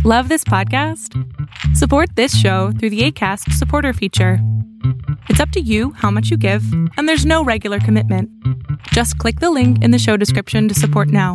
Love this podcast? Support this show through the Acast supporter feature. It's up to you how much you give, and there's no regular commitment. Just click the link in the show description to support now.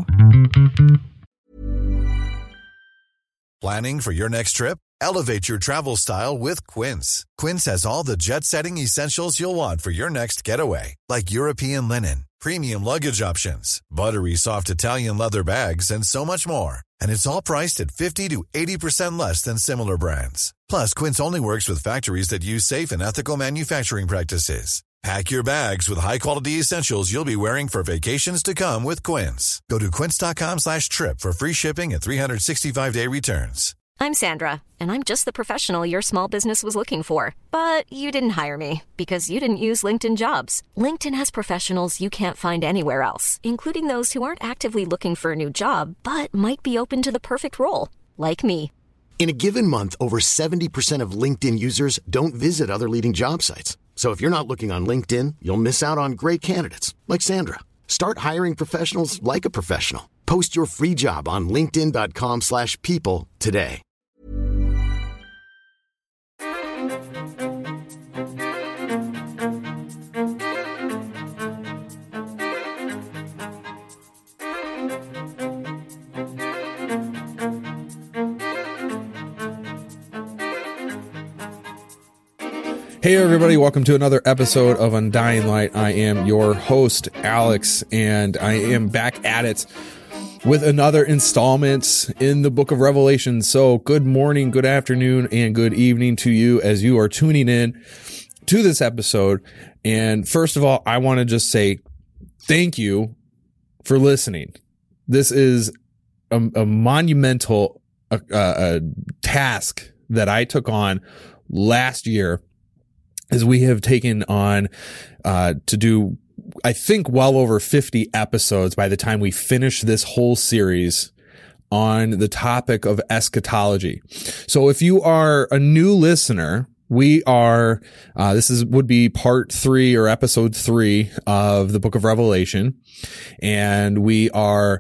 Planning for your next trip? Elevate your travel style with Quince. Quince has all the jet-setting essentials you'll want for your next getaway, like European linen, premium luggage options, buttery soft Italian leather bags, and so much more. And it's all priced at 50 to 80% less than similar brands. Plus, Quince only works with factories that use safe and ethical manufacturing practices. Pack your bags with high-quality essentials you'll be wearing for vacations to come with Quince. Go to quince.com/trip for free shipping and 365-day returns. I'm Sandra, and I'm just the professional your small business was looking for. But you didn't hire me because you didn't use LinkedIn Jobs. LinkedIn has professionals you can't find anywhere else, including those who aren't actively looking for a new job, but might be open to the perfect role, like me. In a given month, over 70% of LinkedIn users don't visit other leading job sites. So if you're not looking on LinkedIn, you'll miss out on great candidates like Sandra. Start hiring professionals like a professional. Post your free job on linkedin.com/people today. Hey everybody, welcome to another episode of Undying Light. I am your host, Alex, and I am back at it with another installment in the book of Revelation. So good morning, good afternoon, and good evening to you as you are tuning in to this episode. And first of all, I want to just say thank you for listening. This is a monumental task that I took on last year, as we have taken on to do, I think, well over 50 episodes by the time we finish this whole series on the topic of eschatology. So if you are a new listener, we are, would be part 3 or episode 3 of the book of Revelation. And we are,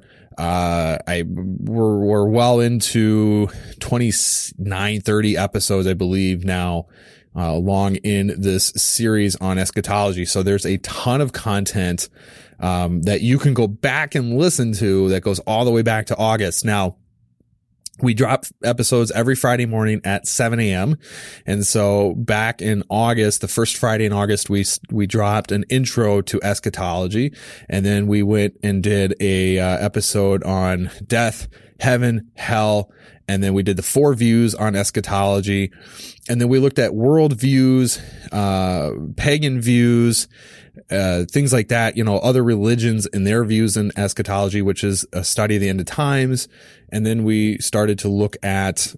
we're well into 29, 30 episodes, I believe now, long in this series on eschatology. So there's a ton of content that you can go back and listen to that goes all the way back to August. Now, we drop episodes every Friday morning at 7 a.m. And so back in August, the first Friday in August, we dropped an intro to eschatology. And then we went and did a episode on death, heaven, hell. And then we did the 4 views on eschatology. And then we looked at world views, pagan views, things like that, other religions and their views in eschatology, which is a study of the end of times. And then we started to look at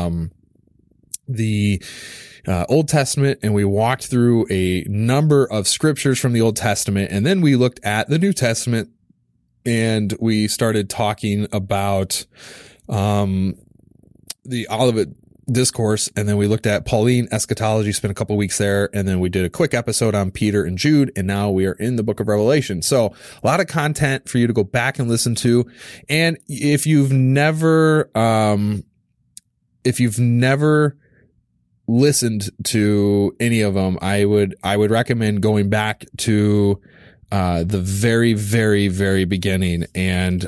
the Old Testament, and we walked through a number of scriptures from the Old Testament. And then we looked at the New Testament, and we started talking about the Olivet Discourse, and then we looked at Pauline eschatology, spent a couple weeks there, and then we did a quick episode on Peter and Jude, and now we are in the book of Revelation. So a lot of content for you to go back and listen to. And if you've never listened to any of them, I would recommend going back to the very, very, very beginning and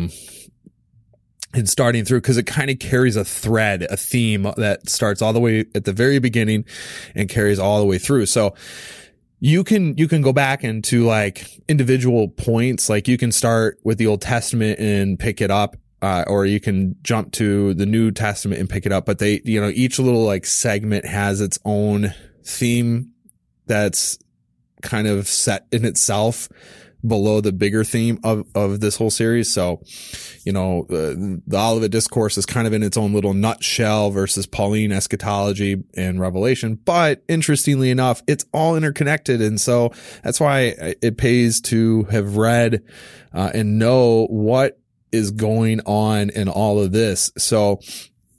starting through, because it kind of carries a thread, a theme that starts all the way at the very beginning and carries all the way through. So you can go back into like individual points, like you can start with the Old Testament and pick it up, or you can jump to the New Testament and pick it up. But they, each little like segment has its own theme that's kind of set in itself below the bigger theme of this whole series. So, the Olivet Discourse is kind of in its own little nutshell versus Pauline eschatology and Revelation. But interestingly enough, it's all interconnected. And so that's why it pays to have read and know what is going on in all of this. So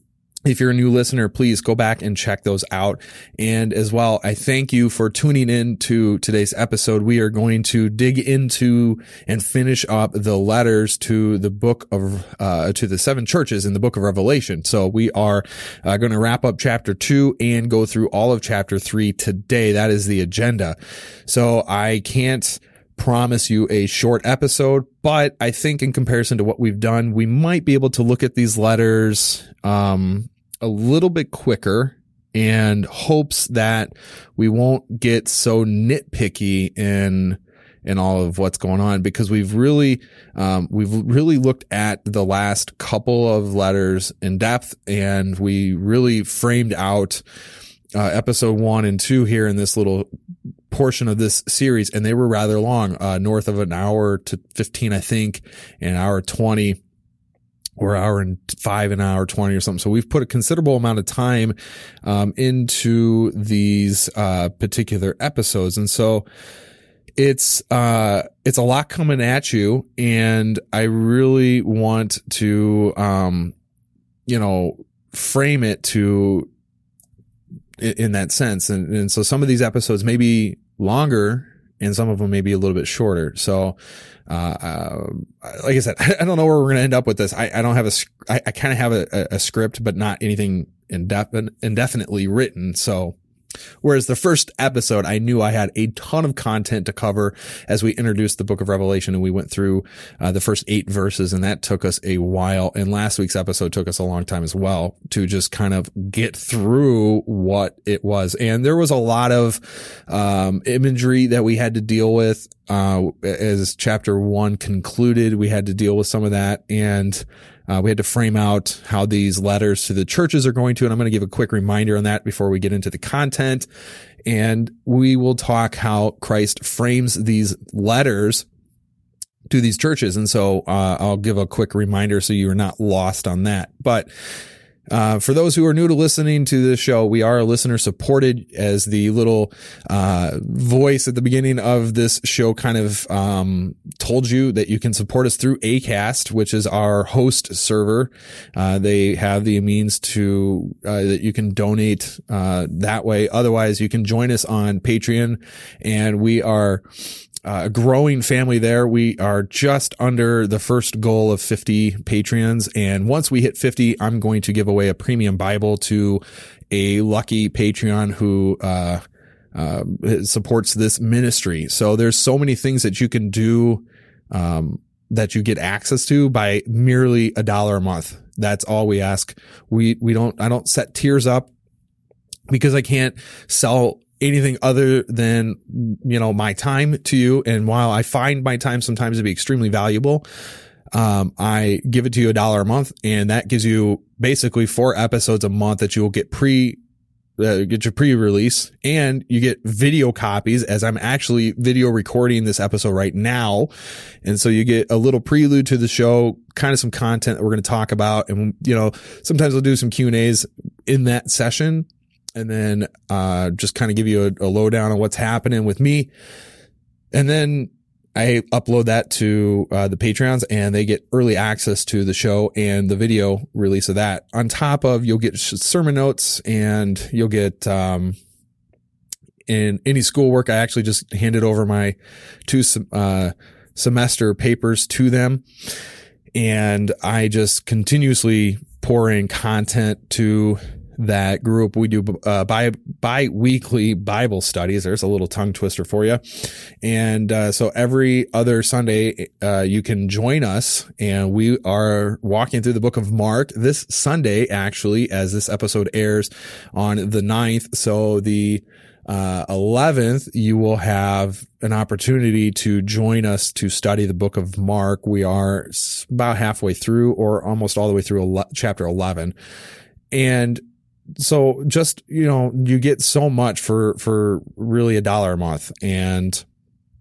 If you're a new listener, please go back and check those out. And as well, I thank you for tuning in to today's episode. We are going to dig into and finish up the letters to the book of, to the 7 churches in the book of Revelation. So we are going to wrap up chapter 2 and go through all of chapter 3 today. That is the agenda. So I can't promise you a short episode, but I think in comparison to what we've done, we might be able to look at these letters, a little bit quicker, and hopes that we won't get so nitpicky in all of what's going on, because we've really looked at the last couple of letters in depth, and we really framed out episode 1 and 2 here in this little portion of this series, and they were rather long, north of an hour to 15, I think, an hour 20. Or hour and 5, an hour 20 or something. So we've put a considerable amount of time into these particular episodes. And so it's a lot coming at you, and I really want to frame it to in that sense. And so some of these episodes may be longer and some of them may be a little bit shorter. So like I said, I don't know where we're going to end up with this. I don't have I kind of have a script, but not anything indefinitely written. So whereas the first episode, I knew I had a ton of content to cover as we introduced the book of Revelation, and we went through the first 8 verses, and that took us a while. And last week's episode took us a long time as well to just kind of get through what it was. And there was a lot of imagery that we had to deal with. As chapter 1 concluded, we had to deal with some of that, and we had to frame out how these letters to the churches are going to, and I'm going to give a quick reminder on that before we get into the content. And we will talk how Christ frames these letters to these churches. And so I'll give a quick reminder so you are not lost on that. But for those who are new to listening to this show, we are listener supported, as the little voice at the beginning of this show kind of told you that you can support us through Acast, which is our host server. They have the means to that you can donate that way. Otherwise, you can join us on Patreon, and we are a growing family there. We are just under the first goal of 50 Patreons. And once we hit 50, I'm going to give away a premium Bible to a lucky Patreon who, supports this ministry. So there's so many things that you can do, that you get access to by merely $1 a month. That's all we ask. I don't set tiers up because I can't sell anything other than, my time to you. And while I find my time sometimes to be extremely valuable, I give it to you $1 a month, and that gives you basically 4 episodes a month that you will get get your pre-release, and you get video copies, as I'm actually video recording this episode right now. And so you get a little prelude to the show, kind of some content that we're going to talk about. And, sometimes we'll do some Q&As in that session, and then just kind of give you a lowdown on what's happening with me. And then I upload that to the Patreons, and they get early access to the show and the video release of that. On top of, you'll get sermon notes, and you'll get in any schoolwork. I actually just handed over my 2 semester papers to them, and I just continuously pour in content to that group. We do bi-weekly Bible studies. There's a little tongue twister for you. And so every other Sunday, you can join us, and we are walking through the book of Mark this Sunday, actually, as this episode airs on the 9th. So the 11th, you will have an opportunity to join us to study the book of Mark. We are about halfway through, or almost all the way through chapter 11. And so just, you get so much for really $1 a month. And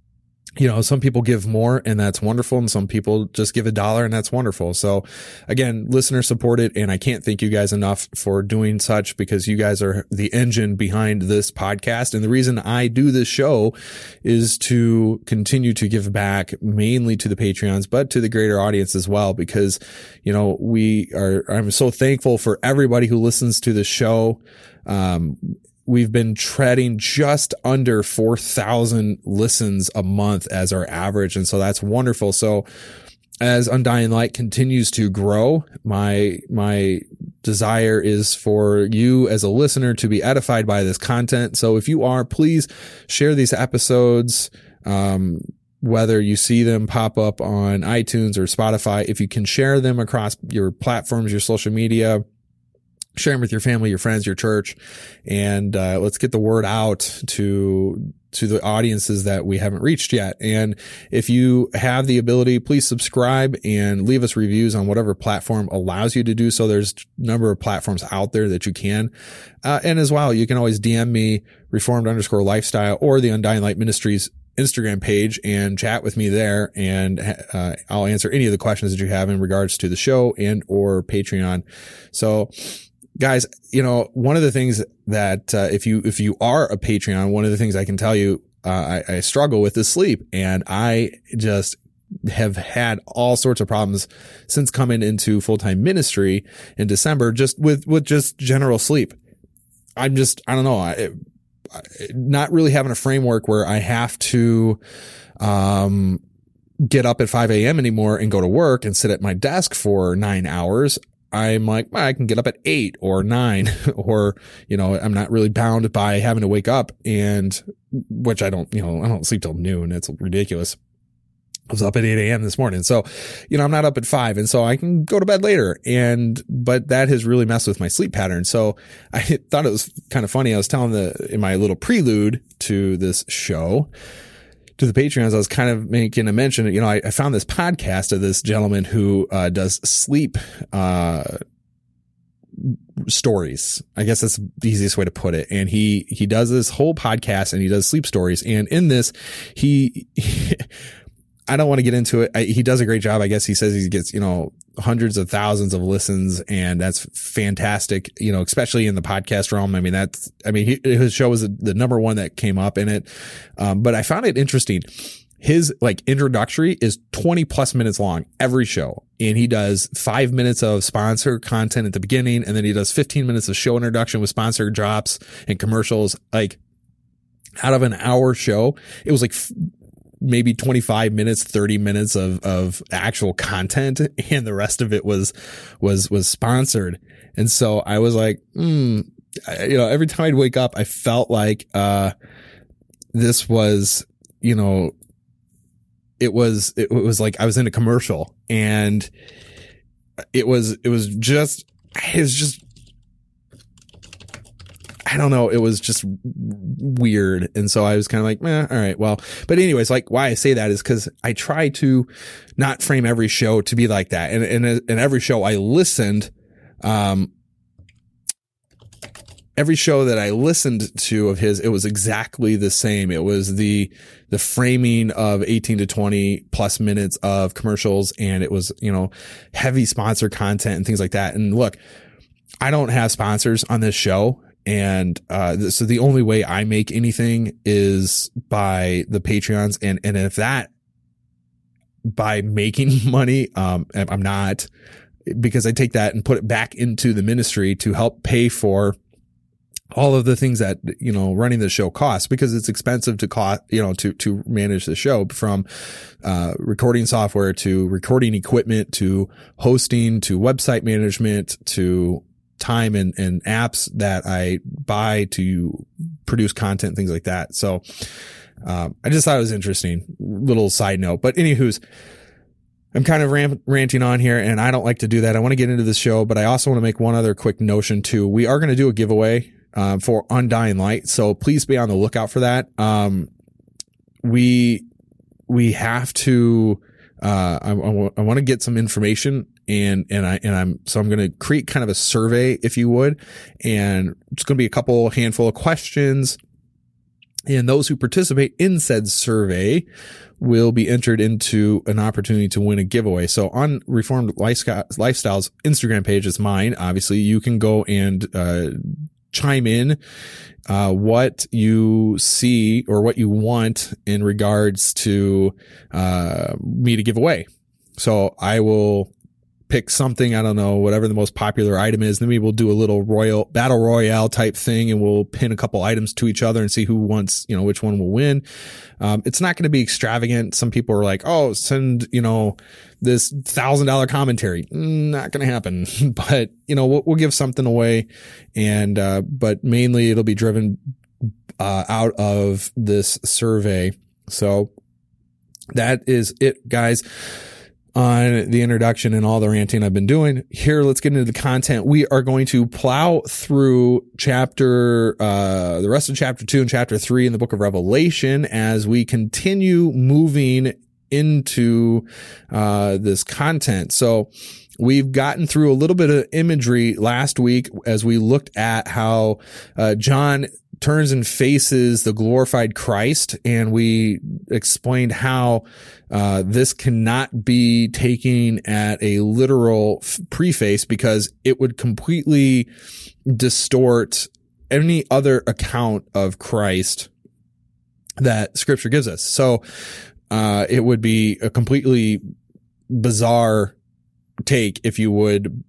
some people give more and that's wonderful. And some people just give $1 and that's wonderful. So again, listener supported. And I can't thank you guys enough for doing such, because you guys are the engine behind this podcast. And the reason I do this show is to continue to give back mainly to the Patreons, but to the greater audience as well, because, I'm so thankful for everybody who listens to the show. We've been treading just under 4,000 listens a month as our average. And so that's wonderful. So as Undying Light continues to grow, my desire is for you as a listener to be edified by this content. So if you are, please share these episodes, whether you see them pop up on iTunes or Spotify. If you can share them across your platforms, your social media, share them with your family, your friends, your church, and let's get the word out to the audiences that we haven't reached yet. And if you have the ability, please subscribe and leave us reviews on whatever platform allows you to do so. There's a number of platforms out there that you can. And as well, you can always DM me, Reformed_Lifestyle, or the Undying Light Ministries Instagram page and chat with me there. And I'll answer any of the questions that you have in regards to the show and or Patreon. So guys, one of the things that, if you are a Patreon, one of the things I can tell you, I struggle with is sleep. And I just have had all sorts of problems since coming into full-time ministry in December, just with just general sleep. I don't know. Not really having a framework where I have to, get up at 5 a.m. anymore and go to work and sit at my desk for 9 hours. I'm like, well, I can get up at 8 or 9 or, I'm not really bound by having to wake up, and which I don't sleep till noon. It's ridiculous. I was up at 8 a.m. this morning. So, I'm not up at 5, and so I can go to bed later. But that has really messed with my sleep pattern. So I thought it was kind of funny. I was telling in my little prelude to this show, to the Patreons, I was kind of making a mention, I found this podcast of this gentleman who does sleep stories. I guess that's the easiest way to put it. And he does this whole podcast and he does sleep stories. And in this, I don't want to get into it. He does a great job. I guess he says he gets, hundreds of thousands of listens, and that's fantastic, especially in the podcast realm. His show was the number one that came up in it. But I found it interesting. His introductory is 20 plus minutes long every show. And he does 5 minutes of sponsor content at the beginning. And then he does 15 minutes of show introduction with sponsor drops and commercials. Out of an hour show, it was maybe 25 minutes, 30 minutes of actual content, and the rest of it was sponsored. And so I was like, every time I'd wake up, I felt like, this was, it was like I was in a commercial, and it was just, I don't know. It was just weird. And so I was kind of like, all right, well, but anyways, why I say that is because I try to not frame every show to be like that. And in every show I listened, every show that I listened to of his, it was exactly the same. It was the framing of 18 to 20 plus minutes of commercials, and it was, heavy sponsor content and things like that. And look, I don't have sponsors on this show. And, so the only way I make anything is by the Patreons. And if that by making money, I'm not, because I take that and put it back into the ministry to help pay for all of the things that, running the show costs, because it's expensive to manage the show, from, recording software to recording equipment to hosting to website management to time and apps that I buy to produce content, things like that. So, I just thought it was interesting. Little side note, but anywho's, I'm kind of ranting on here, and I don't like to do that. I want to get into the show, but I also want to make one other quick notion too. We are going to do a giveaway, for Undying Light. So please be on the lookout for that. We have to, I want to get some information, and I'm going to create kind of a survey, if you would, and it's going to be a handful of questions. And those who participate in said survey will be entered into an opportunity to win a giveaway. So on Reformed Lifestyle's Instagram page, it's mine. Obviously, you can go and chime in what you see or what you want in regards to me to give away. So I will pick something, I don't know, whatever the most popular item is. Then we will do a little battle royale type thing, and we'll pin a couple items to each other and see who wants, which one will win. It's not going to be extravagant. Some people are like, oh, send, this $1,000 commentary. Not going to happen, but we'll give something away. And, but mainly it'll be driven, out of this survey. So that is it, guys, on the introduction and all the ranting I've been doing. Here, let's get into the content. We are going to plow through the rest of chapter 2 and chapter 3 in the book of Revelation as we continue moving into this content. So we've gotten through a little bit of imagery last week as we looked at how John turns and faces the glorified Christ, and we explained how this cannot be taken at a literal preface because it would completely distort any other account of Christ that Scripture gives us. So it would be a completely bizarre take, if you would,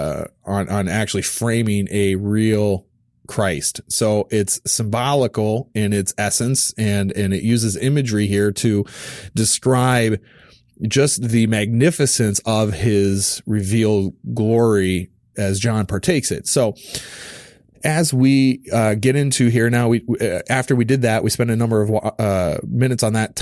on actually framing a real Christ. So it's symbolical in its essence, and it uses imagery here to describe just the magnificence of his revealed glory as John partakes it. So as we get into here now, after we did that, we spent a number of minutes on that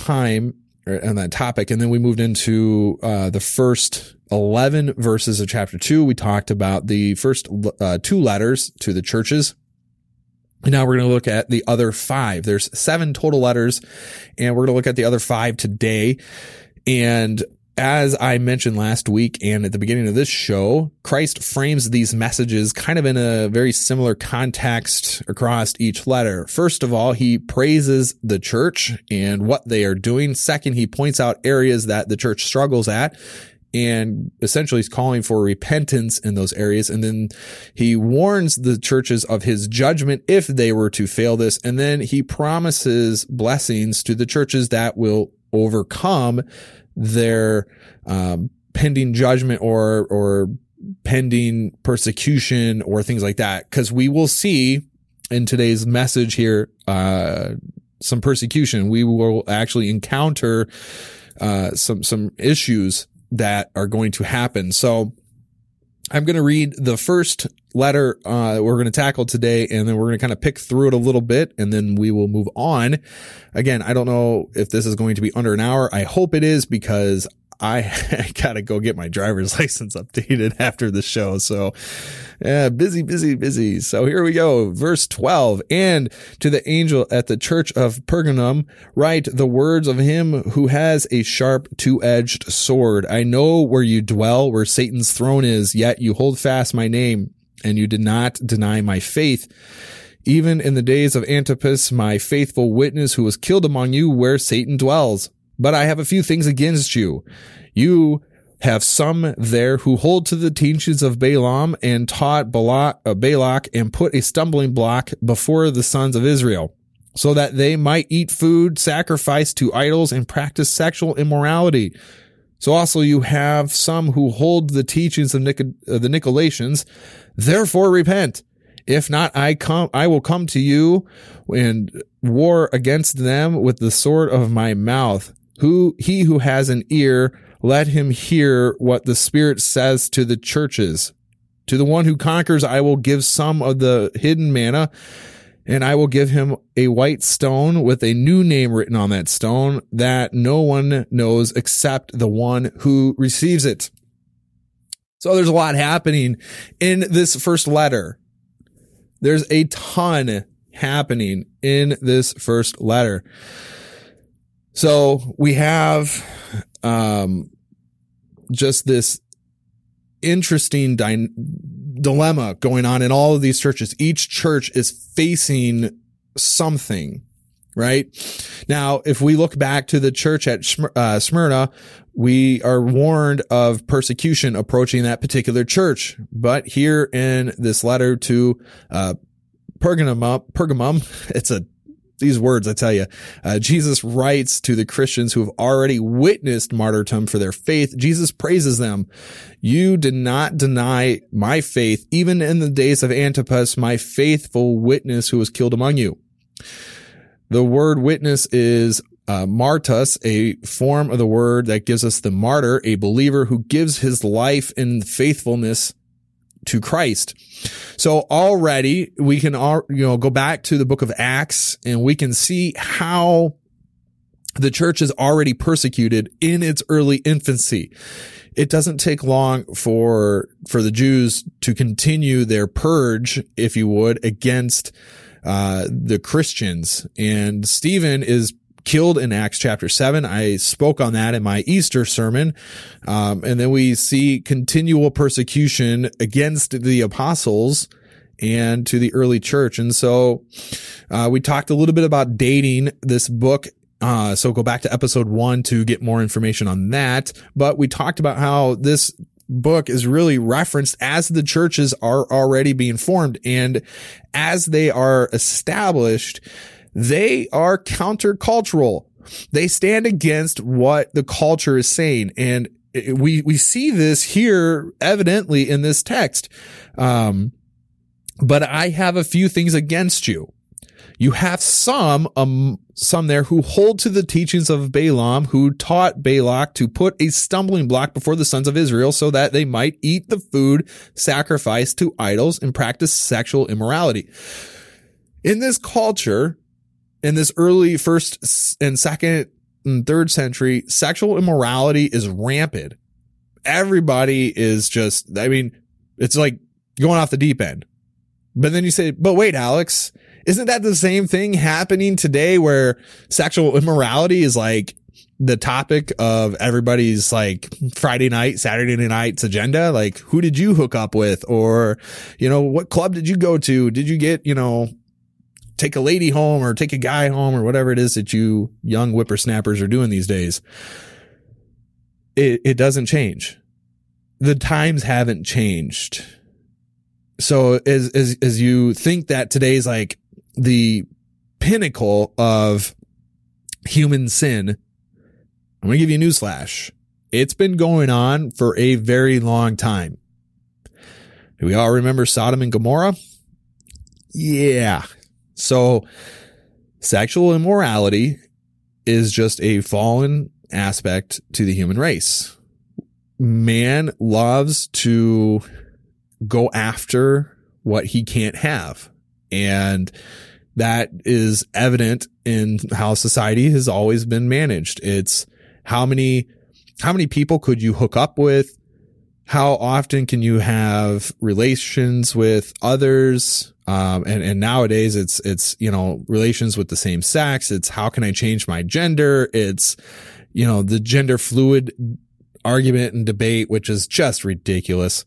topic, and then we moved into the first 11 verses of chapter 2. We talked about the first 2 letters to the churches. And now we're going to look at the other 5. There's 7 total letters, and we're going to look at the other 5 today. And as I mentioned last week and at the beginning of this show, Christ frames these messages kind of in a very similar context across each letter. First of all, he praises the church and what they are doing. Second, he points out areas that the church struggles at, and essentially he's calling for repentance in those areas. And then he warns the churches of his judgment if they were to fail this. And then he promises blessings to the churches that will overcome their pending judgment or pending persecution or things like that. Because we will see in today's message here some persecution. We will actually encounter some issues that are going to happen. So I'm going to read the first letter we're going to tackle today, and then we're going to kind of pick through it a little bit, and then we will move on. Again, I don't know if this is going to be under an hour. I hope it is, because I got to go get my driver's license updated after the show. So busy. So here we go. Verse 12. And to the angel at the church of Pergamum, write the words of him who has a sharp 2-edged sword. I know where you dwell, where Satan's throne is, yet you hold fast my name, and you did not deny my faith, even in the days of Antipas, my faithful witness, who was killed among you, where Satan dwells. But I have a few things against you. You have some there who hold to the teachings of Balaam and taught Balak and put a stumbling block before the sons of Israel, so that they might eat food sacrificed to idols and practice sexual immorality. So also you have some who hold the teachings of the Nicolaitans. Therefore repent. If not, I will come to you and war against them with the sword of my mouth. He who has an ear, let him hear what the Spirit says to the churches. To the one who conquers, I will give some of the hidden manna, and I will give him a white stone with a new name written on that stone that no one knows except the one who receives it. So there's a lot happening in this first letter. There's a ton happening in this first letter. So we have just this interesting dilemma going on in all of these churches. Each church is facing something. right? Now, if we look back to the church at Smyrna, we are warned of persecution approaching that particular church. But here in this letter to Pergamum, these words, I tell you, Jesus writes to the Christians who have already witnessed martyrdom for their faith. Jesus praises them. You did not deny my faith, even in the days of Antipas, my faithful witness who was killed among you. The word witness is martus, a form of the word that gives us the martyr, a believer who gives his life in faithfulness to Christ. So already we can, go back to the book of Acts and we can see how the church is already persecuted in its early infancy. It doesn't take long for the Jews to continue their purge, if you would, against the Christians. And Stephen is killed in Acts chapter 7. I spoke on that in my Easter sermon. And then we see continual persecution against the apostles and to the early church. And so we talked a little bit about dating this book. So go back to episode 1 to get more information on that. But we talked about how this book is really referenced as the churches are already being formed. And as they are established, they are countercultural. They stand against what the culture is saying. And we see this here evidently in this text. But I have a few things against you. You have some there who hold to the teachings of Balaam, who taught Balak to put a stumbling block before the sons of Israel so that they might eat the food sacrificed to idols and practice sexual immorality. In this culture, in this early first and second and third century, sexual immorality is rampant. Everybody is just, it's like going off the deep end. But then you say, but wait, Alex, isn't that the same thing happening today where sexual immorality is like the topic of everybody's like Friday night, Saturday night's agenda? Like, who did you hook up with? Or, what club did you go to? Did you get, take a lady home or take a guy home or whatever it is that you young whippersnappers are doing these days? It doesn't change. The times haven't changed. So as you think that today's like the pinnacle of human sin, I'm going to give you a newsflash. It's been going on for a very long time. Do we all remember Sodom and Gomorrah? Yeah. So sexual immorality is just a fallen aspect to the human race. Man loves to go after what he can't have. And that is evident in how society has always been managed. It's how many people could you hook up with? How often can you have relations with others? And nowadays it's, relations with the same sex. It's how can I change my gender? It's, the gender fluid argument and debate, which is just ridiculous.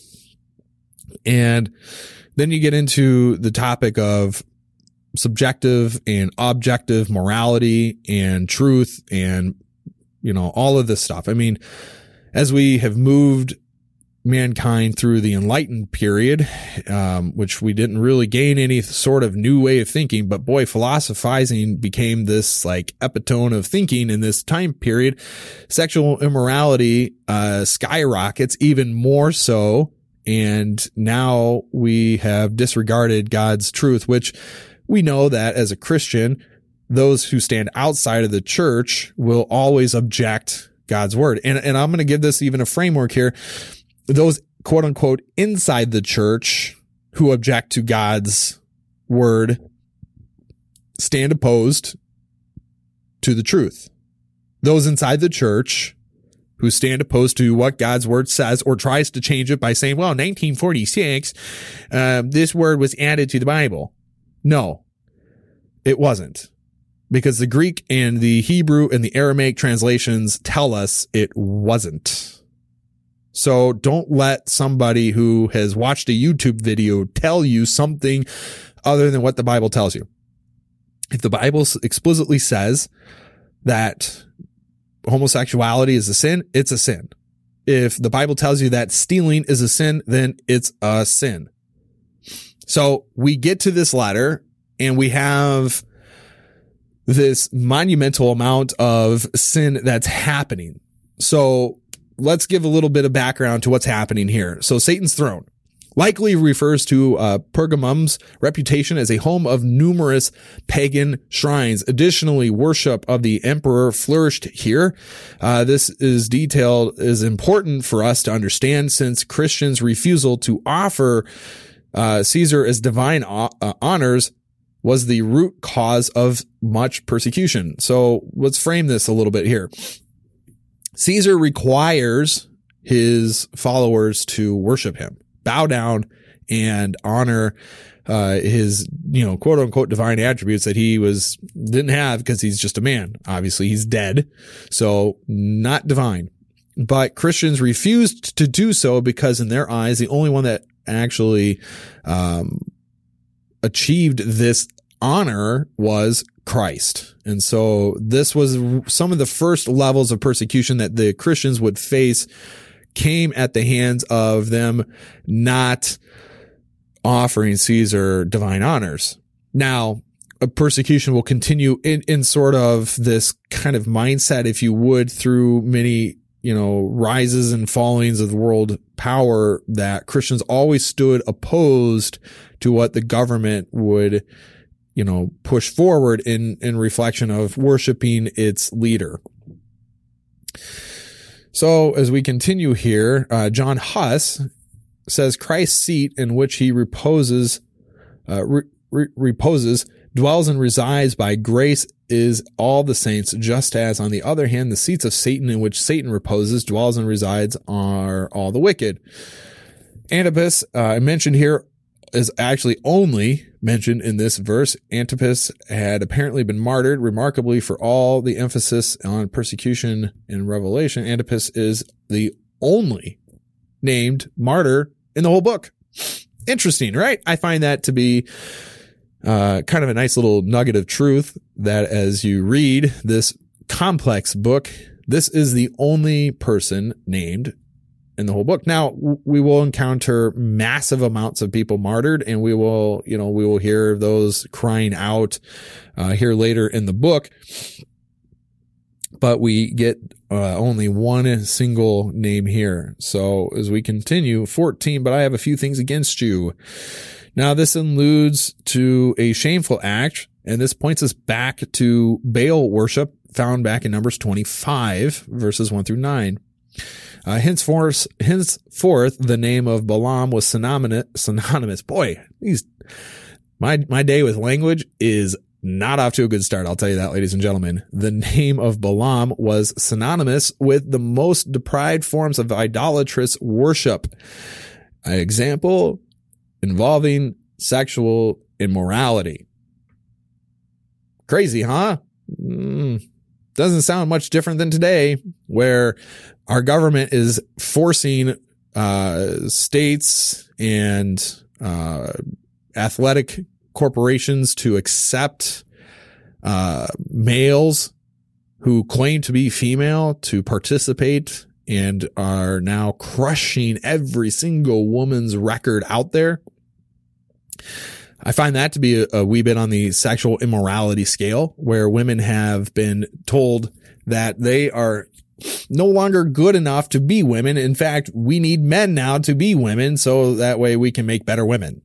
And then you get into the topic of subjective and objective morality and truth and, all of this stuff. As we have moved mankind through the enlightened period, which we didn't really gain any sort of new way of thinking, but boy, philosophizing became this like epitome of thinking in this time period. Sexual immorality skyrockets even more so. And now we have disregarded God's truth, which we know that as a Christian, those who stand outside of the church will always object God's word. And I'm going to give this even a framework here. Those quote unquote inside the church who object to God's word stand opposed to the truth. Those inside the church who stand opposed to what God's word says or tries to change it by saying, well, 1946, this word was added to the Bible. No, it wasn't, because the Greek and the Hebrew and the Aramaic translations tell us it wasn't. So don't let somebody who has watched a YouTube video tell you something other than what the Bible tells you. If the Bible explicitly says that homosexuality is a sin, it's a sin. If the Bible tells you that stealing is a sin, then it's a sin. So we get to this letter and we have this monumental amount of sin that's happening. So let's give a little bit of background to what's happening here. So Satan's throne likely refers to Pergamum's reputation as a home of numerous pagan shrines. Additionally, worship of the emperor flourished here. This is important for us to understand, since Christians' refusal to offer Caesar as divine honors was the root cause of much persecution. So let's frame this a little bit here. Caesar requires his followers to worship him, bow down, and honor his, quote unquote divine attributes that he didn't have because he's just a man. Obviously, he's dead, so not divine. But Christians refused to do so because in their eyes, the only one that actually achieved this honor was Christ. And so this was some of the first levels of persecution that the Christians would face, came at the hands of them not offering Caesar divine honors. Now, a persecution will continue in sort of this kind of mindset, if you would, through many, rises and fallings of the world power, that Christians always stood opposed to what the government would, push forward in reflection of worshiping its leader. So as we continue here, John Huss says Christ's seat in which he reposes, dwells and resides by grace is all the saints, just as, on the other hand, the seats of Satan in which Satan reposes, dwells and resides are all the wicked. Antipas, mentioned here, is actually only mentioned in this verse. Antipas had apparently been martyred. Remarkably, for all the emphasis on persecution in Revelation, Antipas is the only named martyr in the whole book. Interesting, right? I find that to be kind of a nice little nugget of truth, that as you read this complex book, this is the only person named in the whole book. Now, we will encounter massive amounts of people martyred, and we will hear those crying out here later in the book. But we get only one single name here. So as we continue, 14, but I have a few things against you. Now, this alludes to a shameful act, and this points us back to Baal worship found back in Numbers 25, verses 1 through 9. Henceforth, the name of Balaam was synonymous. Boy, my day with language is not off to a good start. I'll tell you that, ladies and gentlemen. The name of Balaam was synonymous with the most depraved forms of idolatrous worship. An example involving sexual immorality. Crazy, huh? Doesn't sound much different than today, where our government is forcing states and athletic corporations to accept males who claim to be female to participate, and are now crushing every single woman's record out there. I find that to be a wee bit on the sexual immorality scale, where women have been told that they are no longer good enough to be women. In fact, we need men now to be women, so that way we can make better women.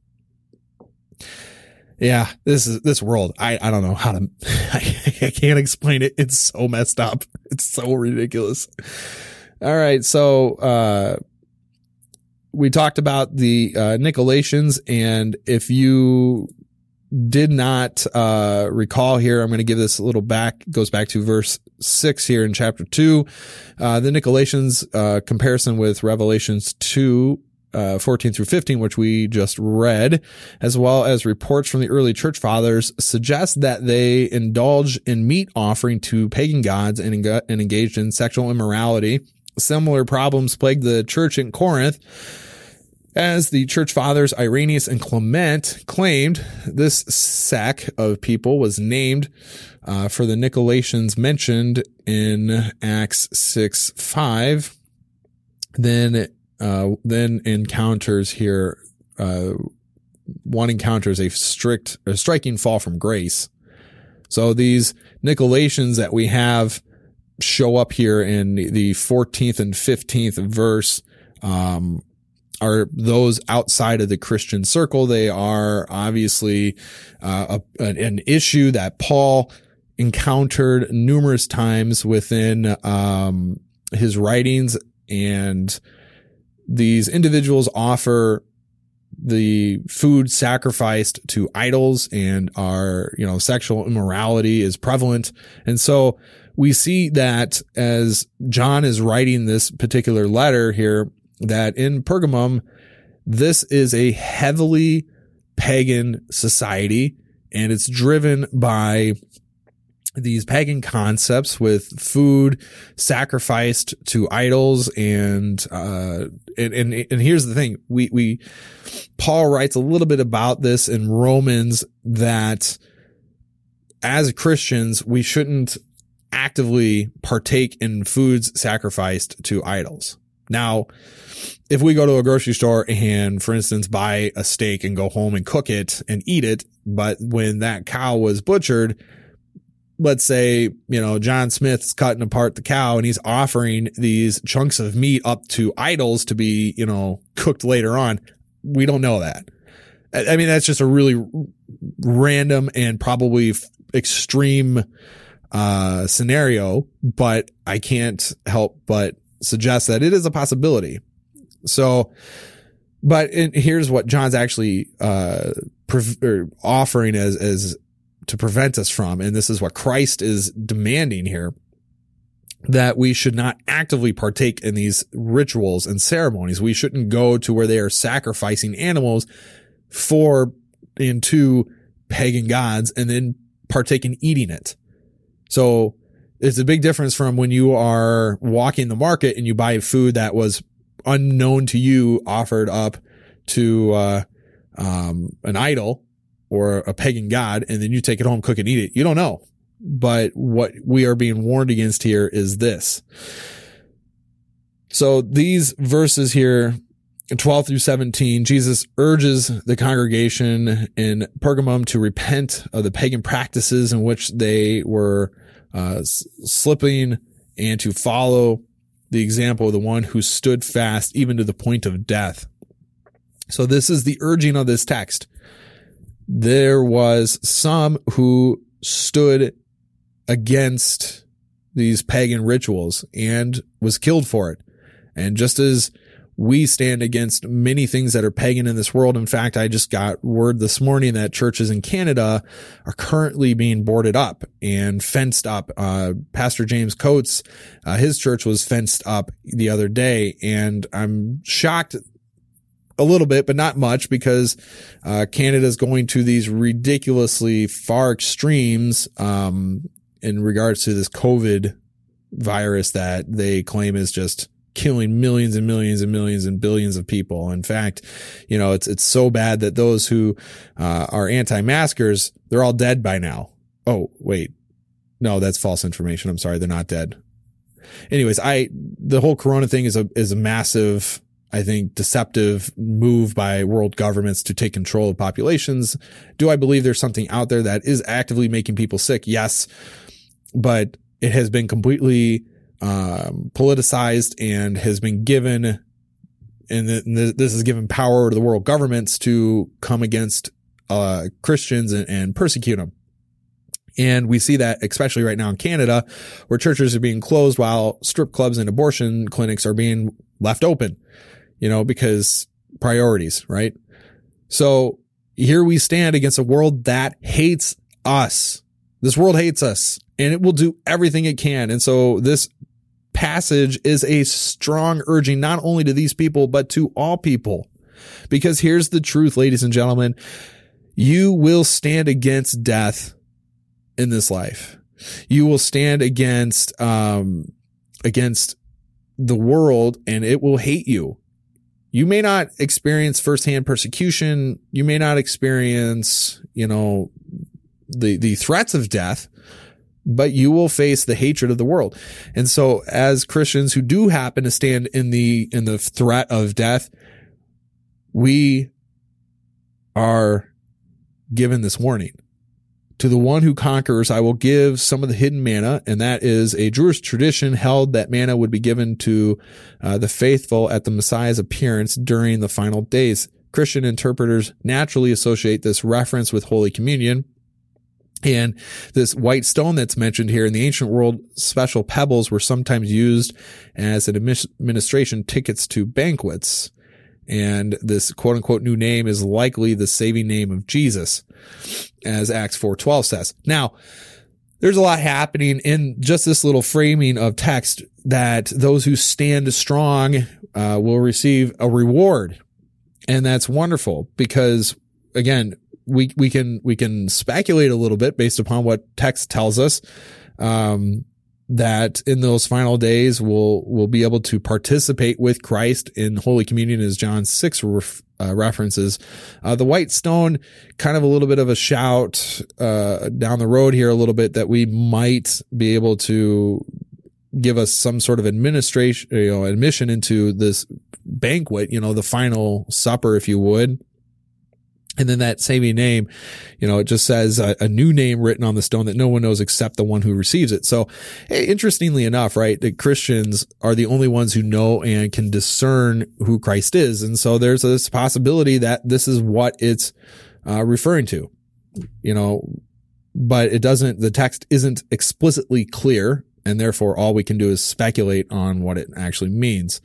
Yeah, this world. I don't know how to, I can't explain it. It's so messed up. It's so ridiculous. All right. So, we talked about the Nicolaitans, and if you did not recall here, I'm going to give this a little goes back to verse 6 here in chapter 2. The Nicolaitans comparison with Revelations 2, 14 through 15, which we just read, as well as reports from the early church fathers, suggest that they indulged in meat offering to pagan gods and engaged in sexual immorality. Similar problems plagued the church in Corinth. As the church fathers Irenaeus and Clement claimed, this sect of people was named for the Nicolaitans mentioned in Acts 6:5. Then encounters here, one encounters a striking fall from grace. So these Nicolaitans that we have show up here in the 14th and 15th verse, are those outside of the Christian circle. They are obviously an issue that Paul encountered numerous times within his writings, and these individuals offer the food sacrificed to idols, and sexual immorality is prevalent. And so we see that as John is writing this particular letter here, that in Pergamum, this is a heavily pagan society, and it's driven by these pagan concepts with food sacrificed to idols. And here's the thing. Paul writes a little bit about this in Romans, that as Christians, we shouldn't actively partake in foods sacrificed to idols. Now, if we go to a grocery store and, for instance, buy a steak and go home and cook it and eat it, but when that cow was butchered, let's say, John Smith's cutting apart the cow and he's offering these chunks of meat up to idols to be, cooked later on. We don't know that. I mean, that's just a really random and probably extreme scenario, but I can't help but suggest that it is a possibility. So, but here's what John's actually offering as to prevent us from, and this is what Christ is demanding here, that we should not actively partake in these rituals and ceremonies. We shouldn't go to where they are sacrificing animals to pagan gods and then partake in eating it. So it's a big difference from when you are walking the market and you buy food that was unknown to you, offered up to an idol or a pagan god, and then you take it home, cook and eat it. You don't know. But what we are being warned against here is this. So these verses here, 12 through 17, Jesus urges the congregation in Pergamum to repent of the pagan practices in which they were slipping, and to follow the example of the one who stood fast even to the point of death. So this is the urging of this text. There was some who stood against these pagan rituals and was killed for it. And just as we stand against many things that are pagan in this world. In fact, I just got word this morning that churches in Canada are currently being boarded up and fenced up. Pastor James Coates, his church was fenced up the other day, and I'm shocked a little bit, but not much, because Canada is going to these ridiculously far extremes in regards to this COVID virus that they claim is just killing millions and millions and millions and billions of people. In fact, it's so bad that those who are anti-maskers, they're all dead by now. Oh, wait. No, that's false information. I'm sorry. They're not dead. Anyways, the whole corona thing is a massive, I think, deceptive move by world governments to take control of populations. Do I believe there's something out there that is actively making people sick? Yes. But it has been completely politicized and has been given, and this has given power to the world governments to come against Christians and persecute them. And we see that especially right now in Canada, where churches are being closed while strip clubs and abortion clinics are being left open, because priorities, right? So here we stand against a world that hates us. This world hates us, and it will do everything it can. And so this passage is a strong urging, not only to these people, but to all people. Because here's the truth, ladies and gentlemen, you will stand against death in this life. You will stand against the world, and it will hate you. You may not experience firsthand persecution. You may not experience, the threats of death, but you will face the hatred of the world. And so as Christians who do happen to stand in the threat of death, we are given this warning. To the one who conquers, I will give some of the hidden manna, and that is a Jewish tradition held that manna would be given to the faithful at the Messiah's appearance during the final days. Christian interpreters naturally associate this reference with Holy Communion. And this white stone that's mentioned here in the ancient world, special pebbles were sometimes used as an administration tickets to banquets. And this quote unquote new name is likely the saving name of Jesus, as Acts 4:12 says. Now, there's a lot happening in just this little framing of text, that those who stand strong will receive a reward. And that's wonderful because, again, we can speculate a little bit based upon what text tells us, that in those final days we'll be able to participate with Christ in Holy Communion, as John 6 references. The white stone, kind of a little bit of a shout down the road here a little bit, that we might be able to give us some sort of admission into this banquet, the final supper, if you would. And then that saving name, it just says a new name written on the stone that no one knows except the one who receives it. So interestingly enough, right, that Christians are the only ones who know and can discern who Christ is. And so there's this possibility that this is what it's referring to, but the text isn't explicitly clear, and therefore all we can do is speculate on what it actually means.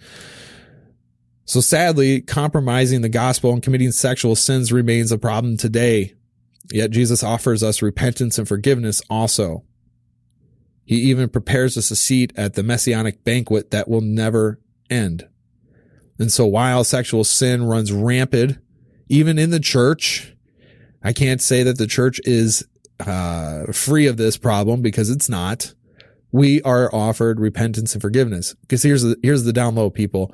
So sadly, compromising the gospel and committing sexual sins remains a problem today. Yet Jesus offers us repentance and forgiveness also. He even prepares us a seat at the messianic banquet that will never end. And so while sexual sin runs rampant, even in the church, I can't say that the church is free of this problem, because it's not. We are offered repentance and forgiveness. Because here's the down low, people.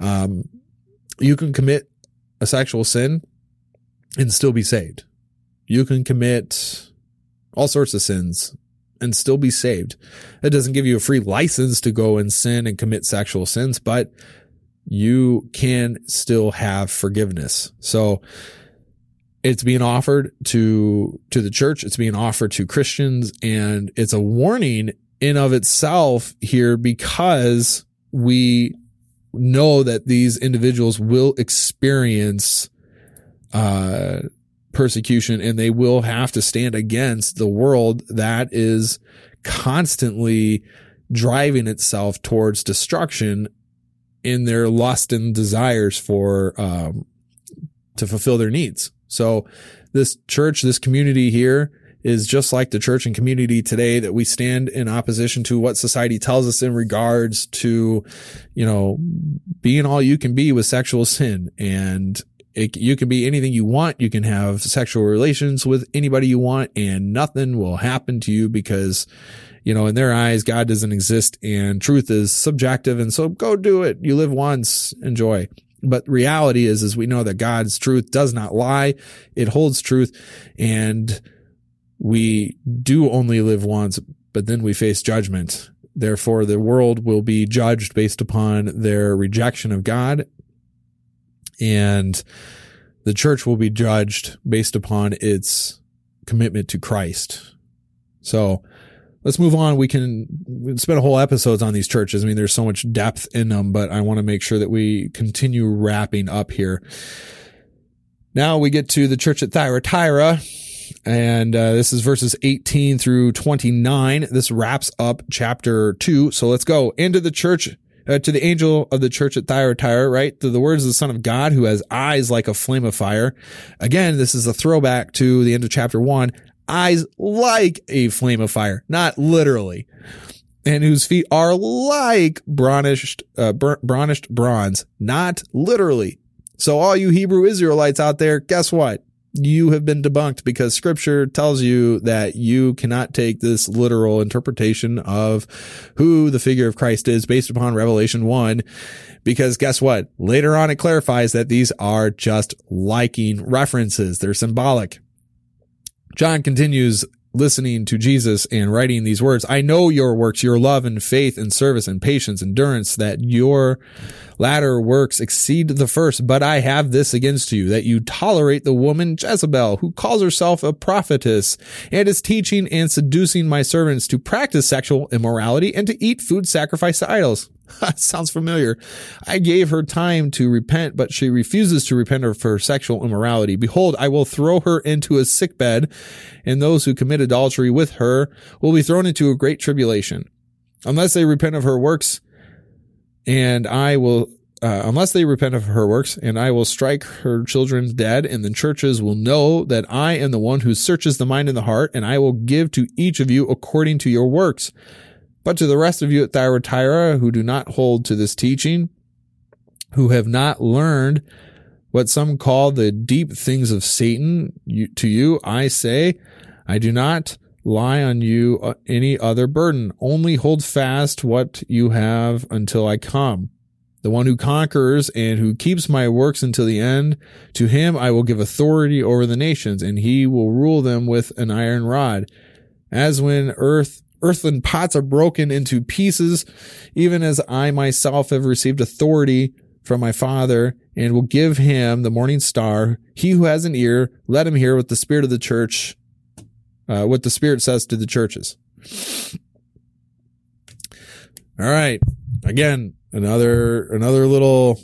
You can commit a sexual sin and still be saved. You can commit all sorts of sins and still be saved. That doesn't give you a free license to go and sin and commit sexual sins, but you can still have forgiveness. So it's being offered to the church. It's being offered to Christians, and it's a warning in of itself here, because we know that these individuals will experience persecution, and they will have to stand against the world that is constantly driving itself towards destruction in their lust and desires for to fulfill their needs. So this church, this community here, is just like the church and community today, that we stand in opposition to what society tells us in regards to, being all you can be with sexual sin. And you can be anything you want. You can have sexual relations with anybody you want, and nothing will happen to you, because, in their eyes, God doesn't exist and truth is subjective. And so go do it. You live once, enjoy. But reality is we know that God's truth does not lie. It holds truth, and we do only live once, but then we face judgment. Therefore, the world will be judged based upon their rejection of God, and the church will be judged based upon its commitment to Christ. So let's move on. We can spend a whole episodes on these churches. I mean, there's so much depth in them, but I want to make sure that we continue wrapping up here. Now we get to the church at Thyatira. And this is verses 18 through 29. This wraps up chapter 2. So let's go into the church, to the angel of the church at Thyatira, right? To the words of the Son of God, who has eyes like a flame of fire. Again, this is a throwback to the end of chapter 1. Eyes like a flame of fire, not literally. And whose feet are like burnished bronze, not literally. So all you Hebrew Israelites out there, guess what? you have been debunked, because scripture tells you that you cannot take this literal interpretation of who the figure of Christ is based upon Revelation 1, because guess what? Later on, it clarifies that these are just liking references. They're symbolic. John continues listening to Jesus and writing these words. I know your works, your love and faith and service and patience, endurance, that your latter works exceed the first. But I have this against you, that you tolerate the woman Jezebel, who calls herself a prophetess and is teaching and seducing my servants to practice sexual immorality and to eat food sacrificed to idols. Sounds familiar. I gave her time to repent, but she refuses to repent of her sexual immorality. Behold, I will throw her into a sickbed, and those who commit adultery with her will be thrown into a great tribulation, unless they repent of her works. And I will, unless they repent of her works, and I will strike her children dead, and the churches will know that I am the one who searches the mind and the heart, and I will give to each of you according to your works. But to the rest of you at Thyatira who do not hold to this teaching, who have not learned what some call the deep things of Satan, to you I say, I do not lie on you any other burden. Only hold fast what you have until I come. The one who conquers and who keeps my works until the end, to him I will give authority over the nations, and he will rule them with an iron rod. As when earthen pots are broken into pieces, even as I myself have received authority from my Father, and will give him the morning star. He who has an ear, let him hear what the Spirit of the church, what the Spirit says to the churches. All right. Again, another little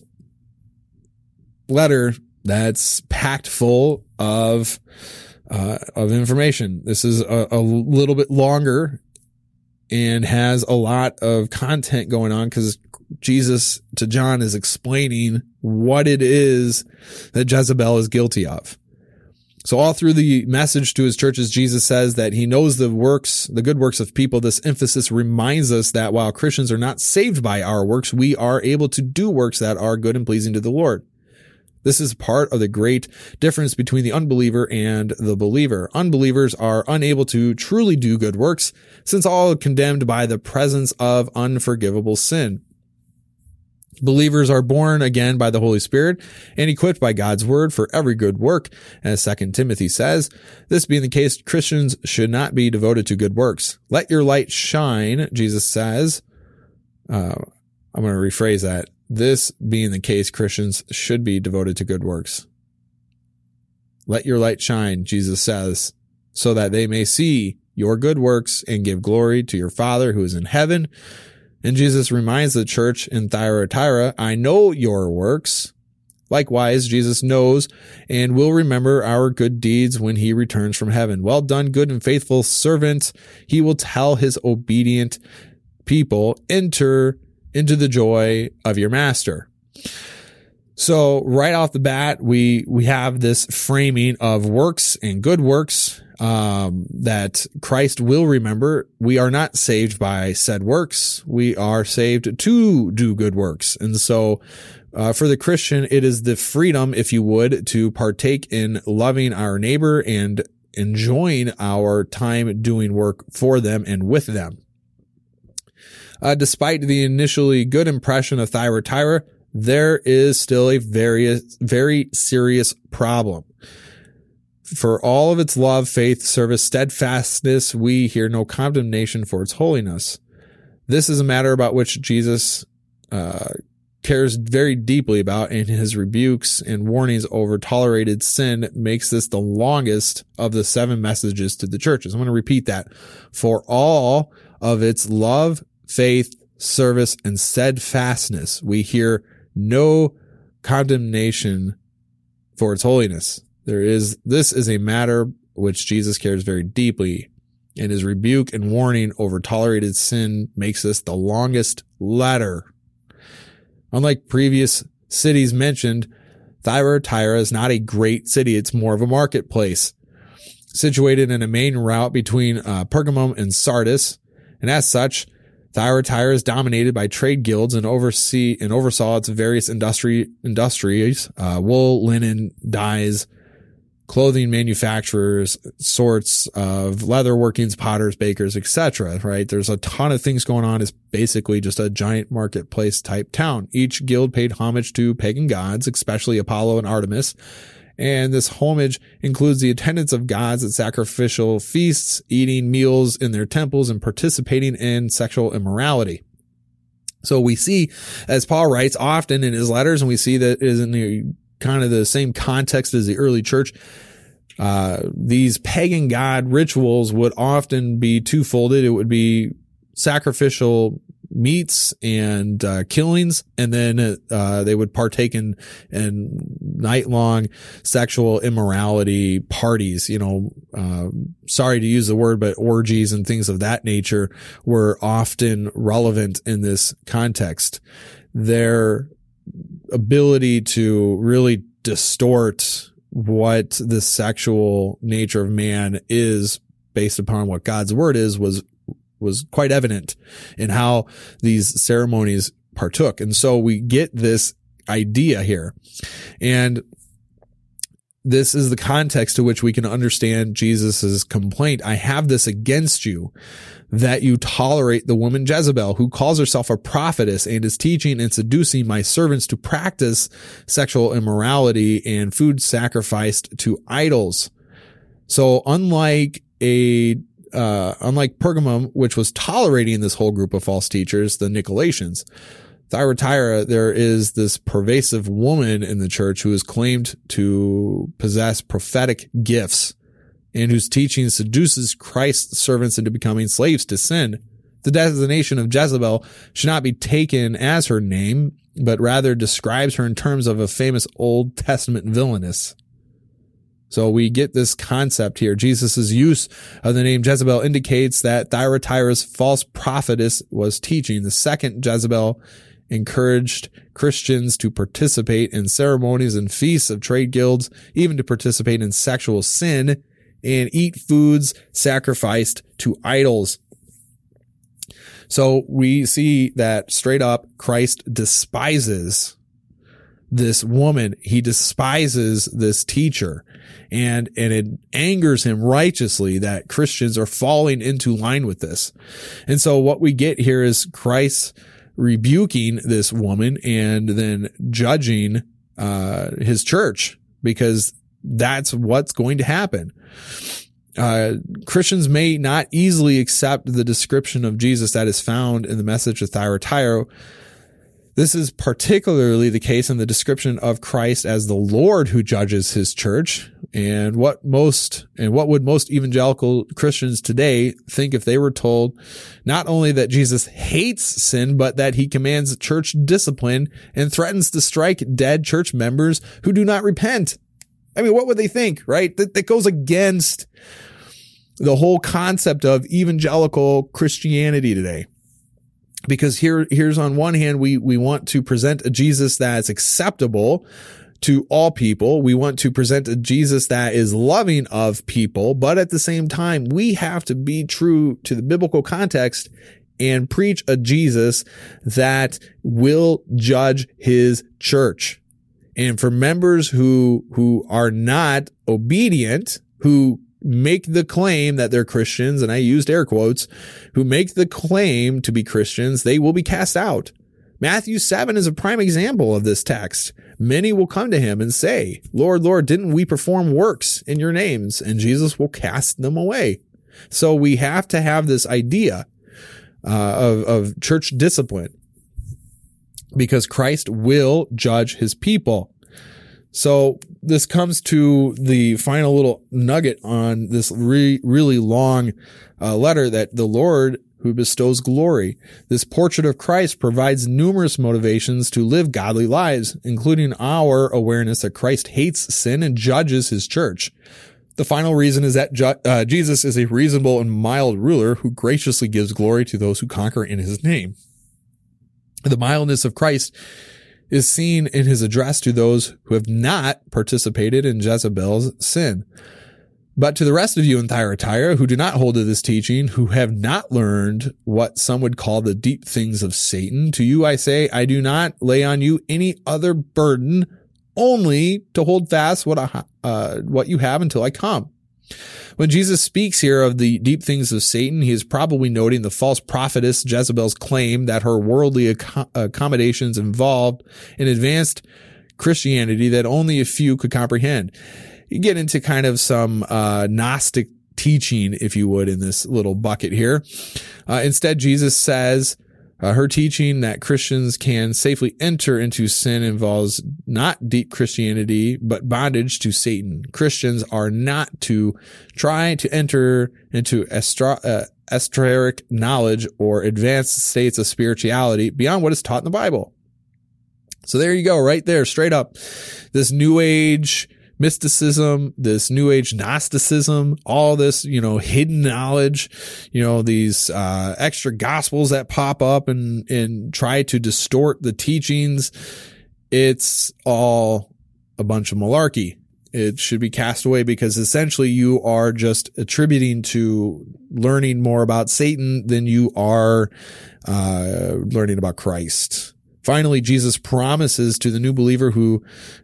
letter that's packed full of information. This is a little bit longer and has a lot of content going on, because Jesus to John is explaining what it is that Jezebel is guilty of. So all through the message to his churches, Jesus says that he knows the works, the good works of people. This emphasis reminds us that while Christians are not saved by our works, we are able to do works that are good and pleasing to the Lord. This is part of the great difference between the unbeliever and the believer. Unbelievers are unable to truly do good works, since all are condemned by the presence of unforgivable sin. Believers are born again by the Holy Spirit and equipped by God's word for every good work, as 2 Timothy says. This being the case, Christians should not be devoted to good works. Let your light shine, Jesus says. I'm going to rephrase that. This being the case, Christians should be devoted to good works. Let your light shine, Jesus says, so that they may see your good works and give glory to your Father who is in heaven. And Jesus reminds the church in Thyatira, I know your works. Likewise, Jesus knows and will remember our good deeds when he returns from heaven. Well done, good and faithful servant. He will tell his obedient people, enter into the joy of your master. So right off the bat, we have this framing of works and good works that Christ will remember. We are not saved by said works. We are saved to do good works. And so for the Christian, it is the freedom, if you would, to partake in loving our neighbor and enjoying our time doing work for them and with them. Despite the initially good impression of Thyatira, there is still a very, very serious problem. For all of its love, faith, service, steadfastness, we hear no condemnation for its holiness. This is a matter about which Jesus cares very deeply about, and his rebukes and warnings over tolerated sin makes this the longest of the 7 messages to the churches. I'm going to repeat that. For all of its love, faith, service, and steadfastness, we hear no condemnation for its holiness. This is a matter which Jesus cares very deeply, and his rebuke and warning over tolerated sin makes this the longest letter. Unlike previous cities mentioned, Thyatira is not a great city. It's more of a marketplace, situated in a main route between Pergamum and Sardis, and as such, Thyatira is dominated by trade guilds and oversaw its various industries, wool, linen, dyes, clothing manufacturers, sorts of leather workings, potters, bakers, etc. Right? There's a ton of things going on. It's basically just a giant marketplace type town. Each guild paid homage to pagan gods, especially Apollo and Artemis. And this homage includes the attendance of gods at sacrificial feasts, eating meals in their temples, and participating in sexual immorality. So we see, as Paul writes often in his letters, and we see that is in the kind of the same context as the early church, these pagan god rituals would often be two-folded. It would be sacrificial meats and killings, and then they would partake in night-long sexual immorality parties. Sorry to use the word, but orgies and things of that nature were often relevant in this context. Their ability to really distort what the sexual nature of man is based upon what God's word is was quite evident in how these ceremonies partook. And so we get this idea here. And this is the context to which we can understand Jesus's complaint. I have this against you, that you tolerate the woman Jezebel, who calls herself a prophetess and is teaching and seducing my servants to practice sexual immorality and food sacrificed to idols. So unlike Pergamum, which was tolerating this whole group of false teachers, the Nicolaitans, Thyatira, there is this pervasive woman in the church who is claimed to possess prophetic gifts and whose teaching seduces Christ's servants into becoming slaves to sin. The designation of Jezebel should not be taken as her name, but rather describes her in terms of a famous Old Testament villainess. So we get this concept here. Jesus' use of the name Jezebel indicates that Thyatira's false prophetess was teaching. The second Jezebel encouraged Christians to participate in ceremonies and feasts of trade guilds, even to participate in sexual sin and eat foods sacrificed to idols. So we see that straight up Christ despises this woman. He despises this teacher, and it angers him righteously that Christians are falling into line with this. And so what we get here is Christ rebuking this woman and then judging his church, because that's what's going to happen. Christians may not easily accept the description of Jesus that is found in the message of Thyatira. This is particularly the case in the description of Christ as the Lord who judges his church. And what would most evangelical Christians today think if they were told not only that Jesus hates sin, but that he commands church discipline and threatens to strike dead church members who do not repent? I mean, what would they think, right? That goes against the whole concept of evangelical Christianity today. Because here's on one hand, we want to present a Jesus that is acceptable to all people. We want to present a Jesus that is loving of people, but at the same time, we have to be true to the biblical context and preach a Jesus that will judge his church. And for members who are not obedient, who make the claim that they're Christians, and I used air quotes, who make the claim to be Christians, they will be cast out. Matthew 7 is a prime example of this text. Many will come to him and say, Lord, Lord, didn't we perform works in your names? And Jesus will cast them away. So we have to have this idea of church discipline, because Christ will judge his people. So this comes to the final little nugget on this really long letter, that the Lord who bestows glory. This portrait of Christ provides numerous motivations to live godly lives, including our awareness that Christ hates sin and judges his church. The final reason is that Jesus is a reasonable and mild ruler who graciously gives glory to those who conquer in his name. The mildness of Christ is seen in his address to those who have not participated in Jezebel's sin. But to the rest of you in Thyatira who do not hold to this teaching, who have not learned what some would call the deep things of Satan, to you I say, I do not lay on you any other burden, only to hold fast what you have until I come. When Jesus speaks here of the deep things of Satan, he is probably noting the false prophetess Jezebel's claim that her worldly accommodations involved an advanced Christianity that only a few could comprehend. You get into kind of some Gnostic teaching, if you would, in this little bucket here. Instead, Jesus says her teaching that Christians can safely enter into sin involves not deep Christianity, but bondage to Satan. Christians are not to try to enter into esoteric knowledge or advanced states of spirituality beyond what is taught in the Bible. So there you go, right there, straight up. This New Age mysticism, this New Age Gnosticism, all this, hidden knowledge, these extra gospels that pop up and try to distort the teachings. It's all a bunch of malarkey. It should be cast away because essentially you are just attributing to learning more about Satan than you are learning about Christ. Finally, Jesus promises to the believer who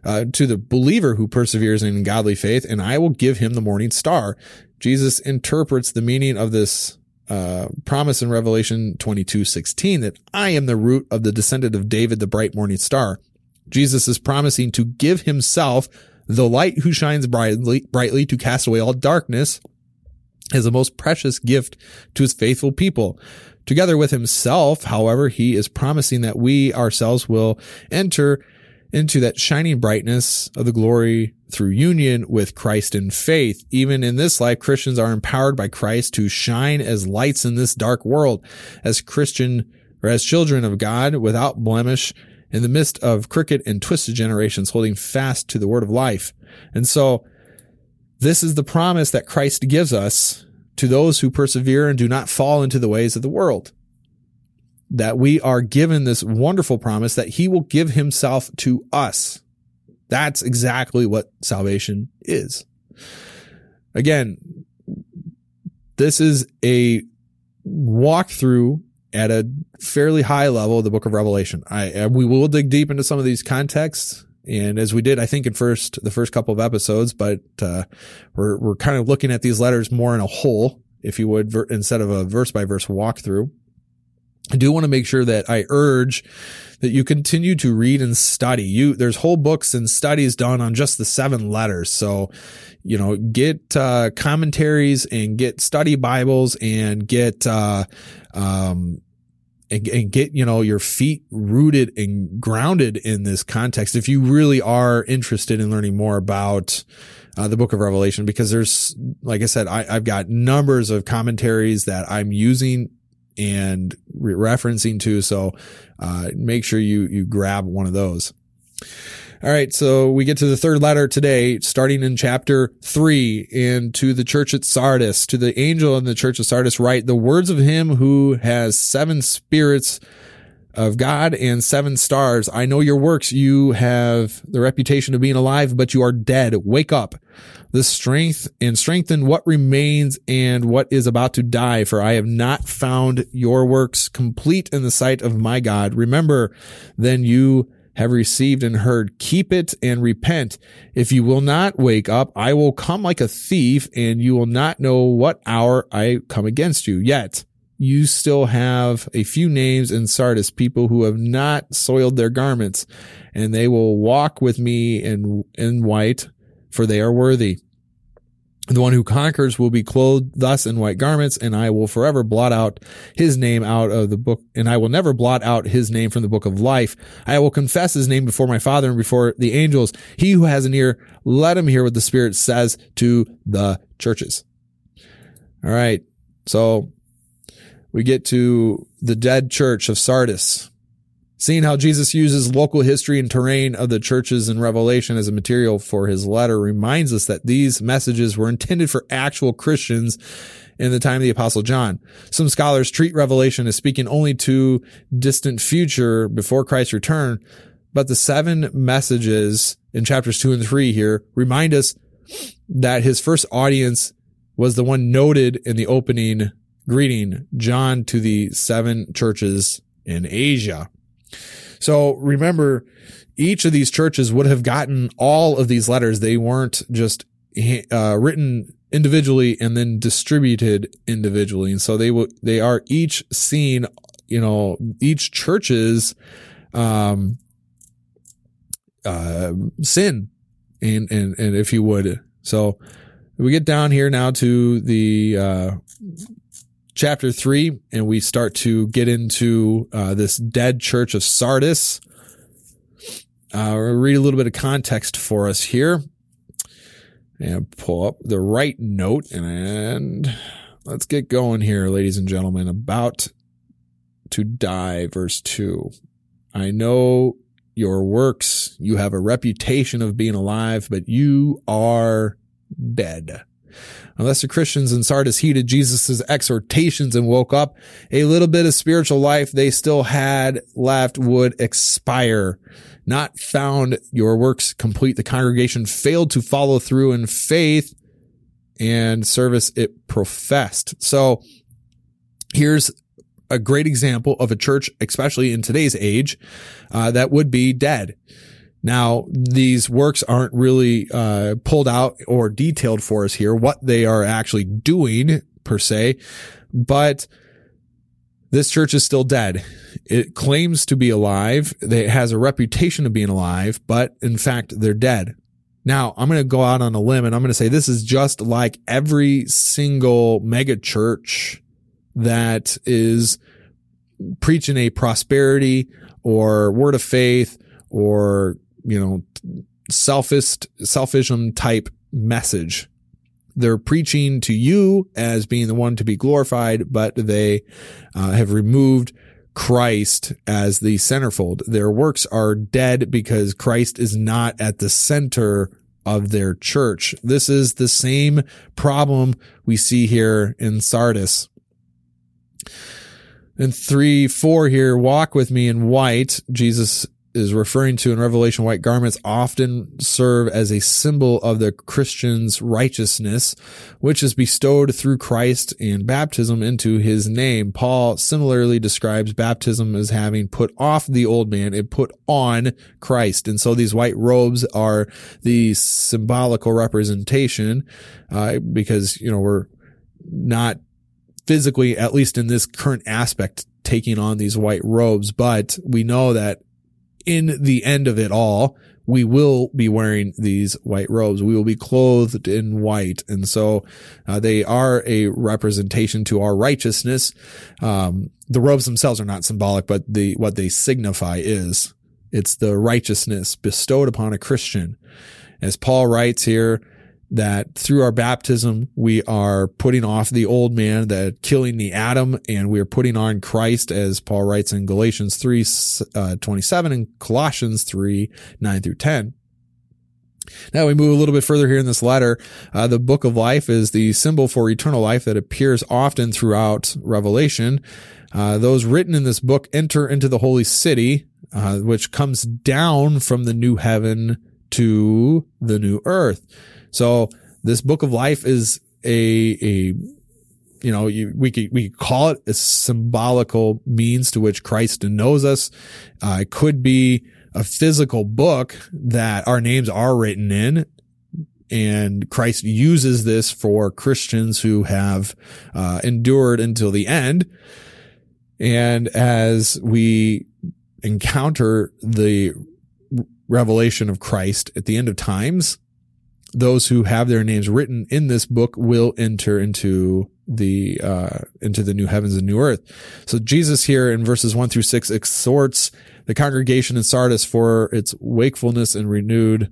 perseveres in godly faith, and I will give him the morning star. Jesus interprets the meaning of this promise in Revelation 22:16 that I am the root of the descendant of David, the bright morning star. Jesus is promising to give himself, the light who shines brightly to cast away all darkness, as a most precious gift to his faithful people. Together with himself, however, he is promising that we ourselves will enter into that shining brightness of the glory through union with Christ in faith. Even in this life, Christians are empowered by Christ to shine as lights in this dark world, as children of God without blemish in the midst of crooked and twisted generations, holding fast to the word of life. And so this is the promise that Christ gives us to those who persevere and do not fall into the ways of the world. That we are given this wonderful promise that he will give himself to us. That's exactly what salvation is. Again, this is a walkthrough at a fairly high level of the book of Revelation. We will dig deep into some of these contexts. And as we did, I think in the first couple of episodes, but we're kind of looking at these letters more in a whole, if you would, instead of a verse by verse walkthrough. I do want to make sure that I urge that you continue to read and study. There's whole books and studies done on just the 7 letters. So, get commentaries and get study Bibles and get your feet rooted and grounded in this context if you really are interested in learning more about the book of Revelation, because there's, like I said, I've got numbers of commentaries that I'm using and referencing to. So, make sure you grab one of those. All right. So we get to the third letter today, starting in chapter 3, and to the church at Sardis, to the angel in the church of Sardis, write the words of him who has 7 spirits of God and 7 stars. I know your works. You have the reputation of being alive, but you are dead. Wake up. The strength and strengthen what remains and what is about to die, for I have not found your works complete in the sight of my God. Remember, then you have received and heard. Keep it and repent. If you will not wake up, I will come like a thief, and you will not know what hour I come against you. Yet you still have a few names in Sardis, people who have not soiled their garments, and they will walk with me in white, for they are worthy. The one who conquers will be clothed thus in white garments, and I will forever blot out his name out of the book, and I will never blot out his name from the book of life. I will confess his name before my Father and before the angels. He who has an ear, let him hear what the Spirit says to the churches. All right. So we get to the dead church of Sardis. Seeing how Jesus uses local history and terrain of the churches in Revelation as a material for his letter reminds us that these messages were intended for actual Christians in the time of the Apostle John. Some scholars treat Revelation as speaking only to distant future before Christ's return, but the 7 messages in chapters 2 and 3 here remind us that his first audience was the one noted in the opening greeting, John to the 7 churches in Asia. So remember, each of these churches would have gotten all of these letters. They weren't just written individually and then distributed individually. And so they are each seen, each church's sin, and if you would. So we get down here now to the chapter 3, and we start to get into this dead church of Sardis. I'll read a little bit of context for us here and pull up the right note, and let's get going here, ladies and gentlemen. About to die, verse 2. I know your works. You have a reputation of being alive, but you are dead. Unless the Christians in Sardis heeded Jesus' exhortations and woke up, a little bit of spiritual life they still had left would expire. Not found your works complete. The congregation failed to follow through in faith and service it professed. So here's a great example of a church, especially in today's age, that would be dead. Now, these works aren't really pulled out or detailed for us here, what they are actually doing per se, but this church is still dead. It claims to be alive. It has a reputation of being alive, but in fact, they're dead. Now, I'm going to go out on a limb and I'm going to say this is just like every single mega church that is preaching a prosperity or word of faith or, selfism type message. They're preaching to you as being the one to be glorified, but they have removed Christ as the centerfold. Their works are dead because Christ is not at the center of their church. This is the same problem we see here in Sardis. In 3:4 here, walk with me in white. Jesus is referring to in Revelation, white garments often serve as a symbol of the Christian's righteousness, which is bestowed through Christ and baptism into his name. Paul similarly describes baptism as having put off the old man and put on Christ. And so these white robes are the symbolical representation, because, we're not physically, at least in this current aspect, taking on these white robes, but we know that in the end of it all, we will be wearing these white robes. We will be clothed in white. And so they are a representation to our righteousness. The robes themselves are not symbolic, but what they signify is it's the righteousness bestowed upon a Christian. As Paul writes here, that through our baptism, we are putting off the old man, killing the Adam, and we are putting on Christ, as Paul writes in Galatians 3:27 and Colossians 3:9-10. Now we move a little bit further here in this letter. The book of life is the symbol for eternal life that appears often throughout Revelation. Those written in this book enter into the holy city, which comes down from the new heaven to the new earth. So this book of life is we could call it a symbolical means to which Christ knows us. It could be a physical book that our names are written in, and Christ uses this for Christians who have endured until the end. And as we encounter the revelation of Christ at the end of times, those who have their names written in this book will enter into the new heavens and new earth. So Jesus here in verses 1-6 exhorts the congregation in Sardis for its wakefulness and renewed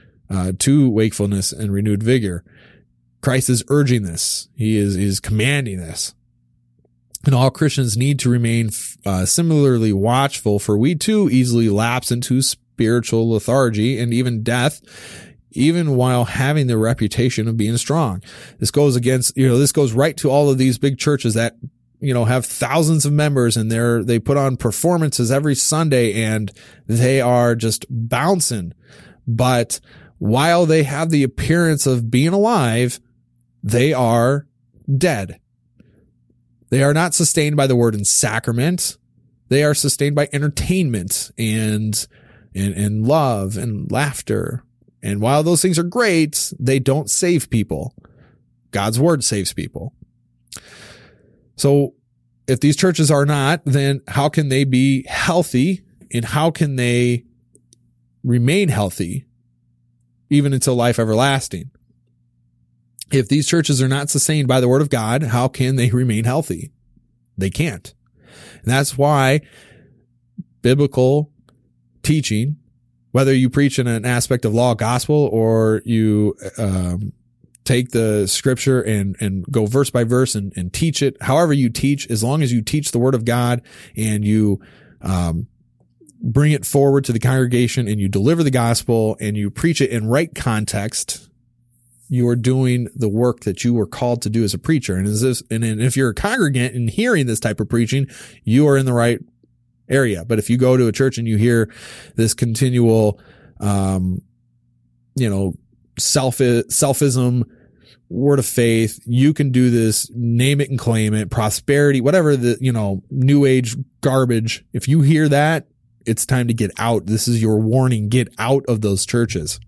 vigor. Christ is urging this. He is commanding this. And all Christians need to remain similarly watchful, for we too easily lapse into spiritual lethargy and even death, even while having the reputation of being strong. This goes right to all of these big churches that, have thousands of members, and they put on performances every Sunday and they are just bouncing. But while they have the appearance of being alive, they are dead. They are not sustained by the word and sacrament. They are sustained by entertainment and and love and laughter. And while those things are great, they don't save people. God's word saves people. So if these churches are not, then how can they be healthy, and how can they remain healthy even until life everlasting? If these churches are not sustained by the word of God, how can they remain healthy? They can't. And that's why biblical teaching, whether you preach in an aspect of law gospel or you take the scripture and go verse by verse and teach it, however you teach, as long as you teach the word of God and you bring it forward to the congregation and you deliver the gospel and you preach it in right context, you are doing the work that you were called to do as a preacher. And if you're a congregant and hearing this type of preaching, you are in the right area. But if you go to a church and you hear this continual, selfism, word of faith, you can do this, name it and claim it, prosperity, whatever the, new age garbage. If you hear that, it's time to get out. This is your warning. Get out of those churches.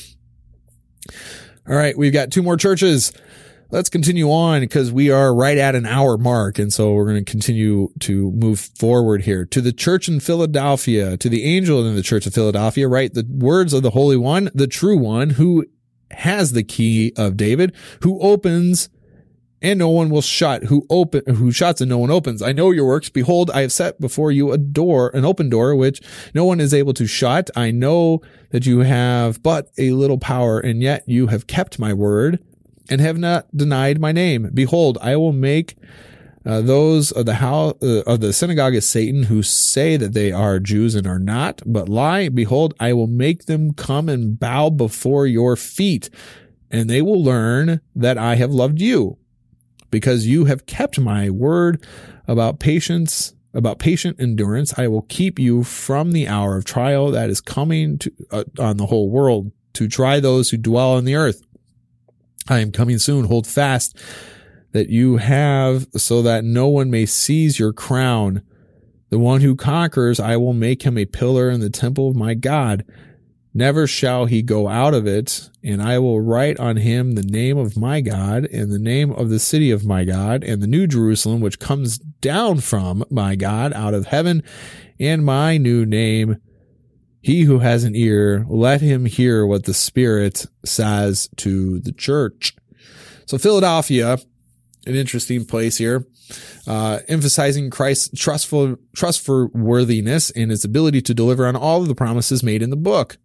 All right. We've got 2 more churches. Let's continue on because we are right at an hour mark. And so we're going to continue to move forward here. To the church in Philadelphia, to the angel in the church of Philadelphia, write the words of the Holy One, the true one, who has the key of David, who opens and no one will shut, who shuts and no one opens. I know your works. Behold, I have set before you an open door, which no one is able to shut. I know that you have but a little power, and yet you have kept my word and have not denied my name. Behold, I will make those of the house of the synagogue of Satan who say that they are Jews and are not, but lie. Behold, I will make them come and bow before your feet, and they will learn that I have loved you, because you have kept my word about patient endurance. I will keep you from the hour of trial that is coming on the whole world to try those who dwell on the earth. I am coming soon. Hold fast that you have, so that no one may seize your crown. The one who conquers, I will make him a pillar in the temple of my God. Never shall he go out of it, and I will write on him the name of my God, and the name of the city of my God, and the new Jerusalem, which comes down from my God out of heaven, and my new name. He who has an ear, let him hear what the Spirit says to the church. So Philadelphia, an interesting place here, emphasizing Christ's trustworthiness and his ability to deliver on all of the promises made in the book.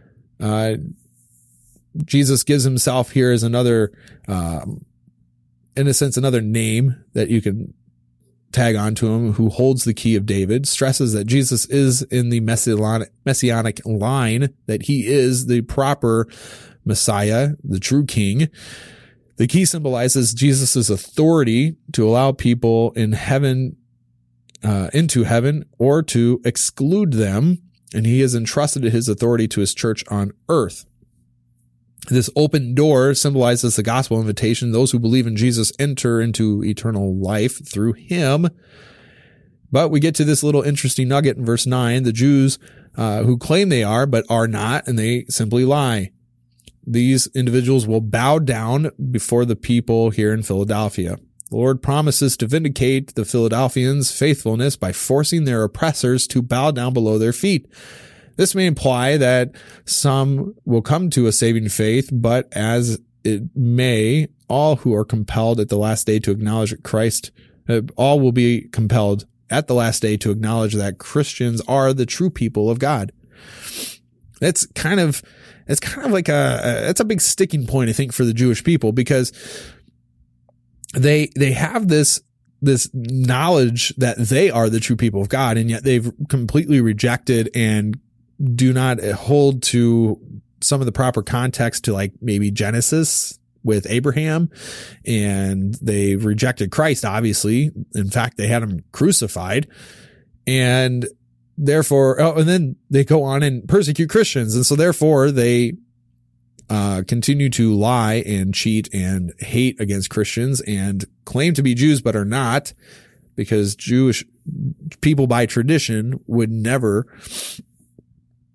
Jesus gives himself here as another, in a sense, another name that you can tag onto him, who holds the key of David, stresses that Jesus is in the messianic line, that he is the proper Messiah, the true king. The key symbolizes Jesus' authority to allow people in heaven, into heaven, or to exclude them, and he has entrusted his authority to his church on earth. This open door symbolizes the gospel invitation. Those who believe in Jesus enter into eternal life through him. But we get to this little interesting nugget in verse 9. The Jews who claim they are but are not, and they simply lie. These individuals will bow down before the people here in Philadelphia. The Lord promises to vindicate the Philadelphians' faithfulness by forcing their oppressors to bow down below their feet. This may imply that some will come to a saving faith, but as it may, all who are compelled at the last day to acknowledge that all will be compelled at the last day to acknowledge that Christians are the true people of God. It's kind of like it's a big sticking point, I think, for the Jewish people, because they have this knowledge that they are the true people of God, and yet they've completely rejected and do not hold to some of the proper context to, like, maybe Genesis with Abraham, and they rejected Christ, obviously. In fact, they had him crucified, and therefore, and then they go on and persecute Christians. And so therefore they continue to lie and cheat and hate against Christians and claim to be Jews, but are not, because Jewish people by tradition would never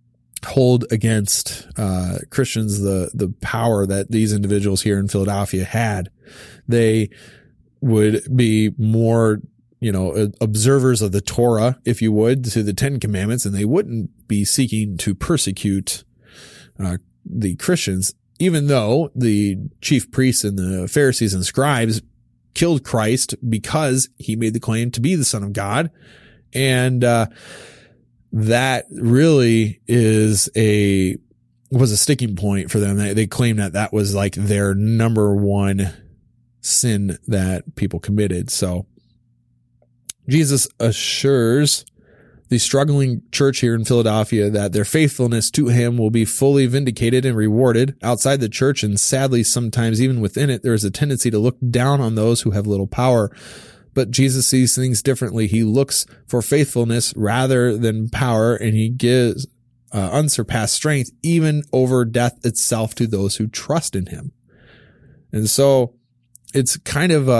hold against Christians the power that these individuals here in Philadelphia had. They would be more, observers of the Torah, if you would, to the 10 Commandments, and they wouldn't be seeking to persecute the Christians, even though the chief priests and the Pharisees and scribes killed Christ because he made the claim to be the Son of God. And that really was a sticking point for them. They claimed that was like their number one sin that people committed. So Jesus assures the struggling church here in Philadelphia that their faithfulness to him will be fully vindicated and rewarded. Outside the church, and sadly sometimes even within it, there is a tendency to look down on those who have little power. But Jesus sees things differently. He looks for faithfulness rather than power, and he gives unsurpassed strength even over death itself to those who trust in him. And so it's kind of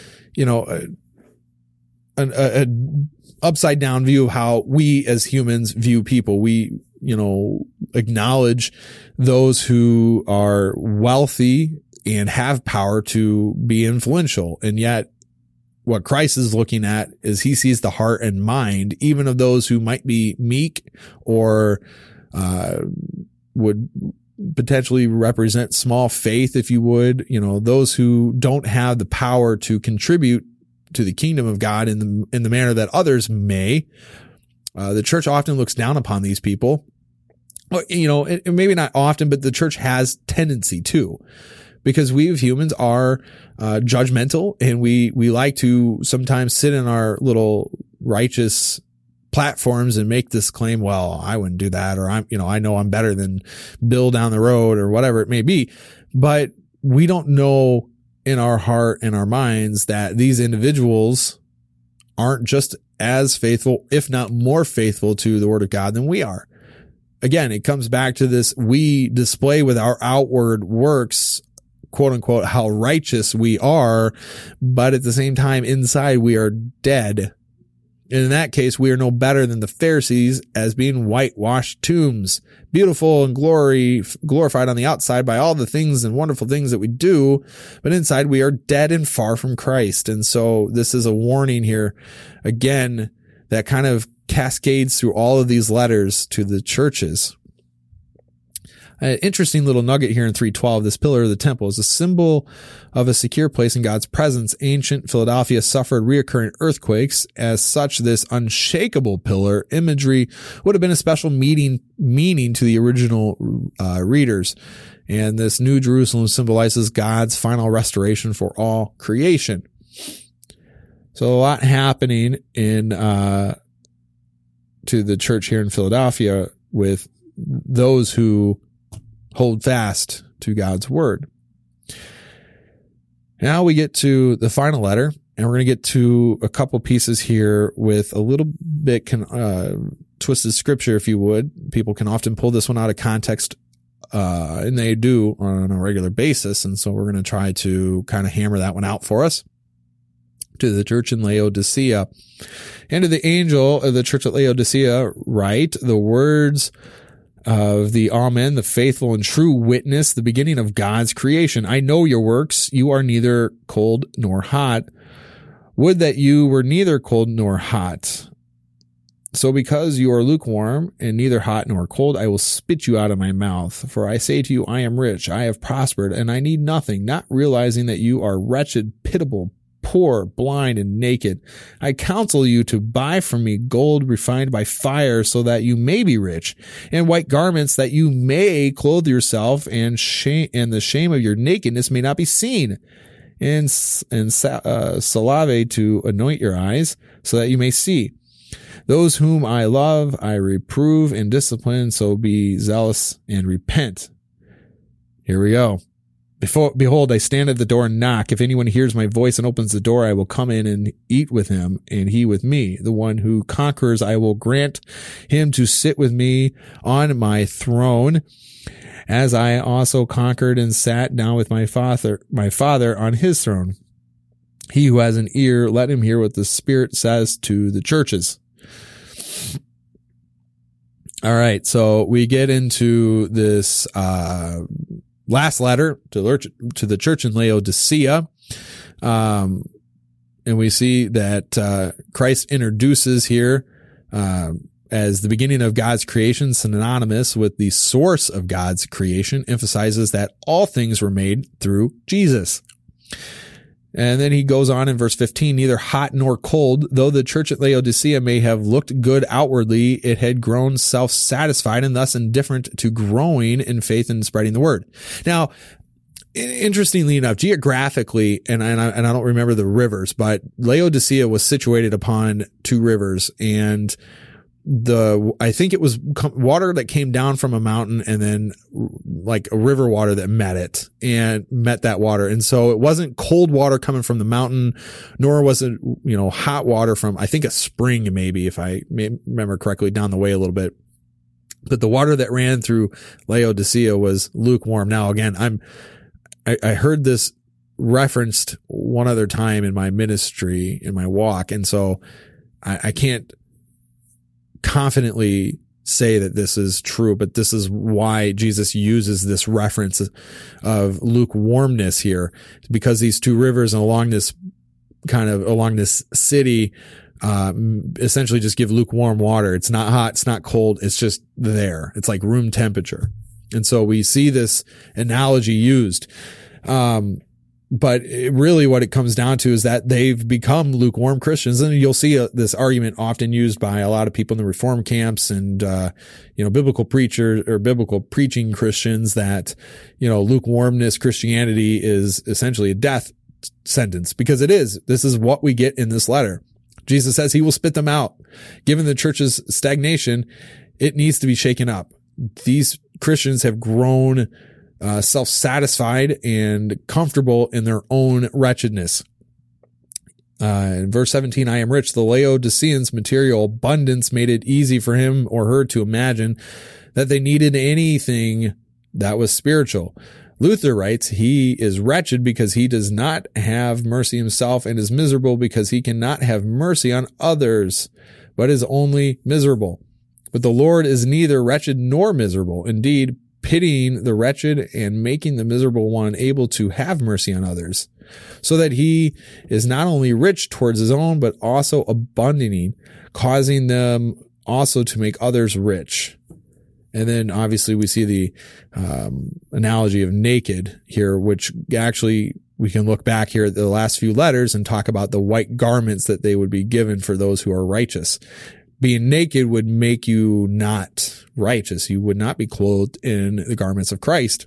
an upside down view of how we as humans view people. We, acknowledge those who are wealthy and have power to be influential. And yet what Christ is looking at is he sees the heart and mind, even of those who might be meek or, would potentially represent small faith, if you would, those who don't have the power to contribute to the kingdom of God in the manner that others may. The church often looks down upon these people. Maybe not often, but the church has tendency to, because we as humans are judgmental, and we like to sometimes sit in our little righteous platforms and make this claim, well, I wouldn't do that, or I know I'm better than Bill down the road, or whatever it may be. But we don't know in our heart and our minds that these individuals aren't just as faithful, if not more faithful to the word of God than we are. Again, it comes back to this: we display with our outward works, quote unquote, how righteous we are, but at the same time, inside we are dead. And in that case, we are no better than the Pharisees, as being whitewashed tombs, beautiful and glorified on the outside by all the things and wonderful things that we do, but inside we are dead and far from Christ. And so this is a warning here, again, that kind of cascades through all of these letters to the churches. An interesting little nugget here in 3:12. This pillar of the temple is a symbol of a secure place in God's presence. Ancient Philadelphia suffered recurrent earthquakes. As such, this unshakable pillar imagery would have been a special meaning to the original readers. And this New Jerusalem symbolizes God's final restoration for all creation. So a lot happening to the church here in Philadelphia with those who hold fast to God's word. Now we get to the final letter, and we're going to get to a couple pieces here with a little bit twisted scripture, if you would. People can often pull this one out of context, and they do on a regular basis. And so we're going to try to kind of hammer that one out for us. To the church in Laodicea. And to the angel of the church at Laodicea write the words of the Amen, the faithful and true witness, the beginning of God's creation. I know your works. You are neither cold nor hot. Would that you were neither cold nor hot. So because you are lukewarm and neither hot nor cold, I will spit you out of my mouth. For I say to you, I am rich, I have prospered, and I need nothing, not realizing that you are wretched, pitiable, poor, blind, and naked. I counsel you to buy from me gold refined by fire, so that you may be rich, and white garments, that you may clothe yourself, and the shame of your nakedness may not be seen, and salve to anoint your eyes, so that you may see. Those whom I love, I reprove and discipline, so be zealous and repent. Here we go. Behold, I stand at the door and knock. If anyone hears my voice and opens the door, I will come in and eat with him, and he with me. The one who conquers, I will grant him to sit with me on my throne, as I also conquered and sat down with my Father on his throne. He who has an ear, let him hear what the Spirit says to the churches. All right. So we get into this last letter to the church in Laodicea. And we see that Christ introduces here as the beginning of God's creation, synonymous with the source of God's creation, emphasizes that all things were made through Jesus. And then he goes on in verse 15, neither hot nor cold, though the church at Laodicea may have looked good outwardly, it had grown self-satisfied and thus indifferent to growing in faith and spreading the word. Now, interestingly enough, geographically, and I don't remember the rivers, but Laodicea was situated upon two rivers, and I think it was water that came down from a mountain and then like a river water that met that water. And so it wasn't cold water coming from the mountain, nor was it, hot water from, I think, a spring, maybe, if I remember correctly, down the way a little bit. But the water that ran through Laodicea was lukewarm. Now, again, I heard this referenced one other time in my ministry, in my walk. And so I can't confidently say that this is true, but this is why Jesus uses this reference of lukewarmness here, because these two rivers along this city, essentially just give lukewarm water. It's not hot. It's not cold. It's just there. It's like room temperature. And so we see this analogy used. But really what it comes down to is that they've become lukewarm Christians. And you'll see this argument often used by a lot of people in the Reform camps and, biblical preachers or biblical preaching Christians that, lukewarmness Christianity is essentially a death sentence, because it is. This is what we get in this letter. Jesus says he will spit them out. Given the church's stagnation, it needs to be shaken up. These Christians have grown self-satisfied and comfortable in their own wretchedness. In verse 17, I am rich. The Laodiceans' material abundance made it easy for him or her to imagine that they needed anything that was spiritual. Luther writes, he is wretched because he does not have mercy himself, and is miserable because he cannot have mercy on others, but is only miserable. But the Lord is neither wretched nor miserable. Indeed, pitying the wretched and making the miserable one able to have mercy on others, so that he is not only rich towards his own, but also abandoning, causing them also to make others rich. And then obviously we see the analogy of naked here, which actually we can look back here at the last few letters and talk about the white garments that they would be given for those who are righteous. Being naked would make you not righteous. You would not be clothed in the garments of Christ.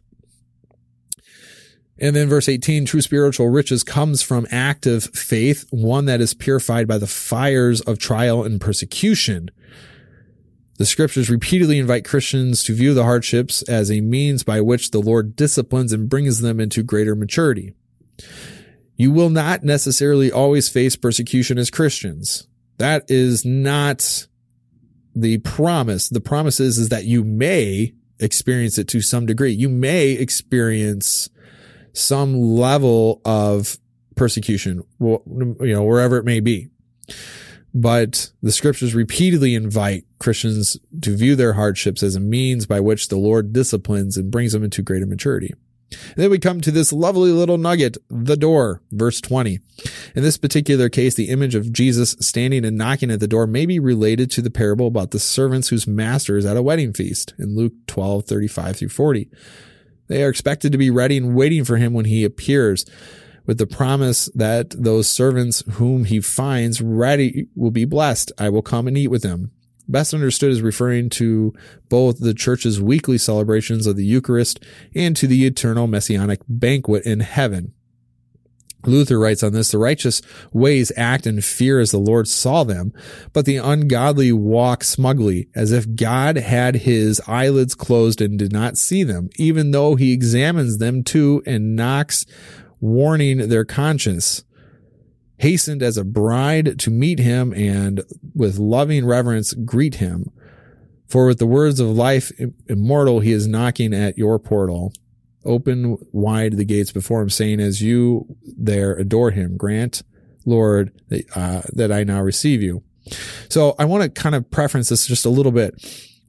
And then verse 18, true spiritual riches comes from active faith, one that is purified by the fires of trial and persecution. The scriptures repeatedly invite Christians to view the hardships as a means by which the Lord disciplines and brings them into greater maturity. You will not necessarily always face persecution as Christians. That is not the promise. The promise is that you may experience it to some degree. You may experience some level of persecution, wherever it may be. But the scriptures repeatedly invite Christians to view their hardships as a means by which the Lord disciplines and brings them into greater maturity. And then we come to this lovely little nugget, the door, verse 20. In this particular case, the image of Jesus standing and knocking at the door may be related to the parable about the servants whose master is at a wedding feast in Luke 12:35-40. They are expected to be ready and waiting for him when he appears, with the promise that those servants whom he finds ready will be blessed. I will come and eat with them. Best understood as referring to both the church's weekly celebrations of the Eucharist and to the eternal messianic banquet in heaven. Luther writes on this, the righteous ways act in fear as the Lord saw them, but the ungodly walk smugly, as if God had his eyelids closed and did not see them, even though he examines them too and knocks, warning their conscience. Hastened as a bride to meet him and with loving reverence greet him. For with the words of life immortal, he is knocking at your portal. Open wide the gates before him, saying, as you there adore him, grant, Lord, that I now receive you. So I want to kind of preference this just a little bit.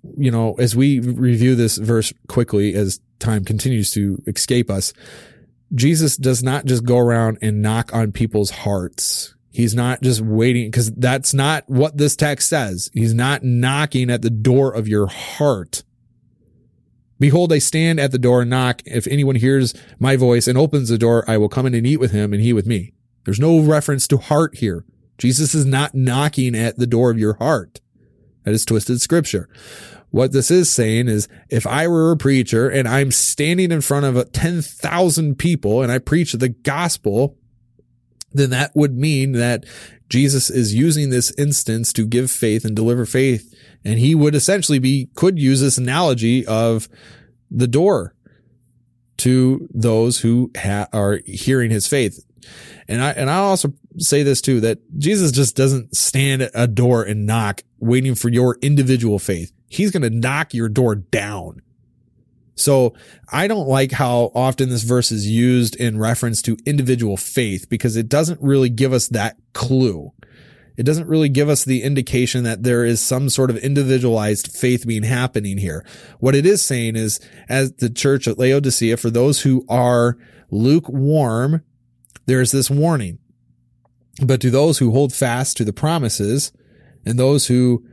as we review this verse quickly, as time continues to escape us, Jesus does not just go around and knock on people's hearts. He's not just waiting, because that's not what this text says. He's not knocking at the door of your heart. Behold, I stand at the door and knock. If anyone hears my voice and opens the door, I will come in and eat with him and he with me. There's no reference to heart here. Jesus is not knocking at the door of your heart. That is twisted scripture. What this is saying is, if I were a preacher and I'm standing in front of 10,000 people and I preach the gospel, then that would mean that Jesus is using this instance to give faith and deliver faith. And he would essentially could use this analogy of the door to those who are hearing his faith. And I'll also say this too, that Jesus just doesn't stand at a door and knock waiting for your individual faith. He's going to knock your door down. So I don't like how often this verse is used in reference to individual faith, because it doesn't really give us that clue. It doesn't really give us the indication that there is some sort of individualized faith being happening here. What it is saying is, as the church at Laodicea, for those who are lukewarm, there is this warning. But to those who hold fast to the promises, and those who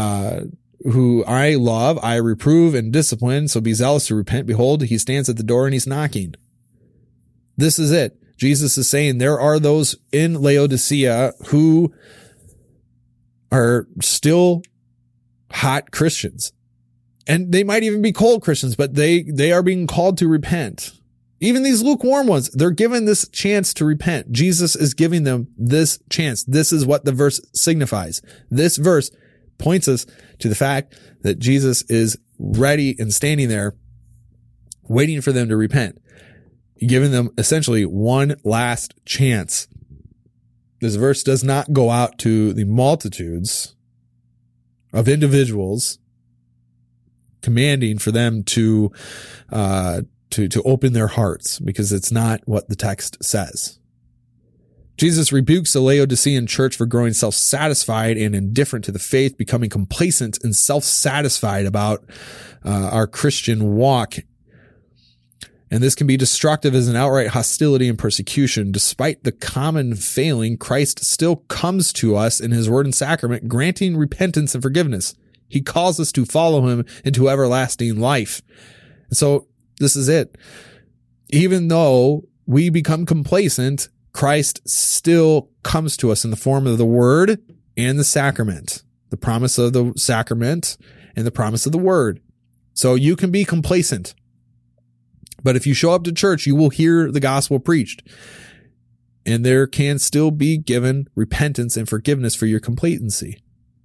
I love, I reprove and discipline, so be zealous to repent. Behold, he stands at the door and he's knocking. This is it. Jesus is saying there are those in Laodicea who are still hot Christians. And they might even be cold Christians, but they are being called to repent. Even these lukewarm ones, they're given this chance to repent. Jesus is giving them this chance. This is what the verse signifies. This verse points us to the fact that Jesus is ready and standing there waiting for them to repent, giving them essentially one last chance. This verse does not go out to the multitudes of individuals, commanding for them to open their hearts, because it's not what the text says. Jesus rebukes the Laodicean church for growing self-satisfied and indifferent to the faith, becoming complacent and self-satisfied about our Christian walk. And this can be destructive as an outright hostility and persecution. Despite the common failing, Christ still comes to us in his word and sacrament, granting repentance and forgiveness. He calls us to follow him into everlasting life. And so this is it. Even though we become complacent, Christ still comes to us in the form of the word and the sacrament, the promise of the sacrament and the promise of the word. So you can be complacent, but if you show up to church, you will hear the gospel preached, and there can still be given repentance and forgiveness for your complacency.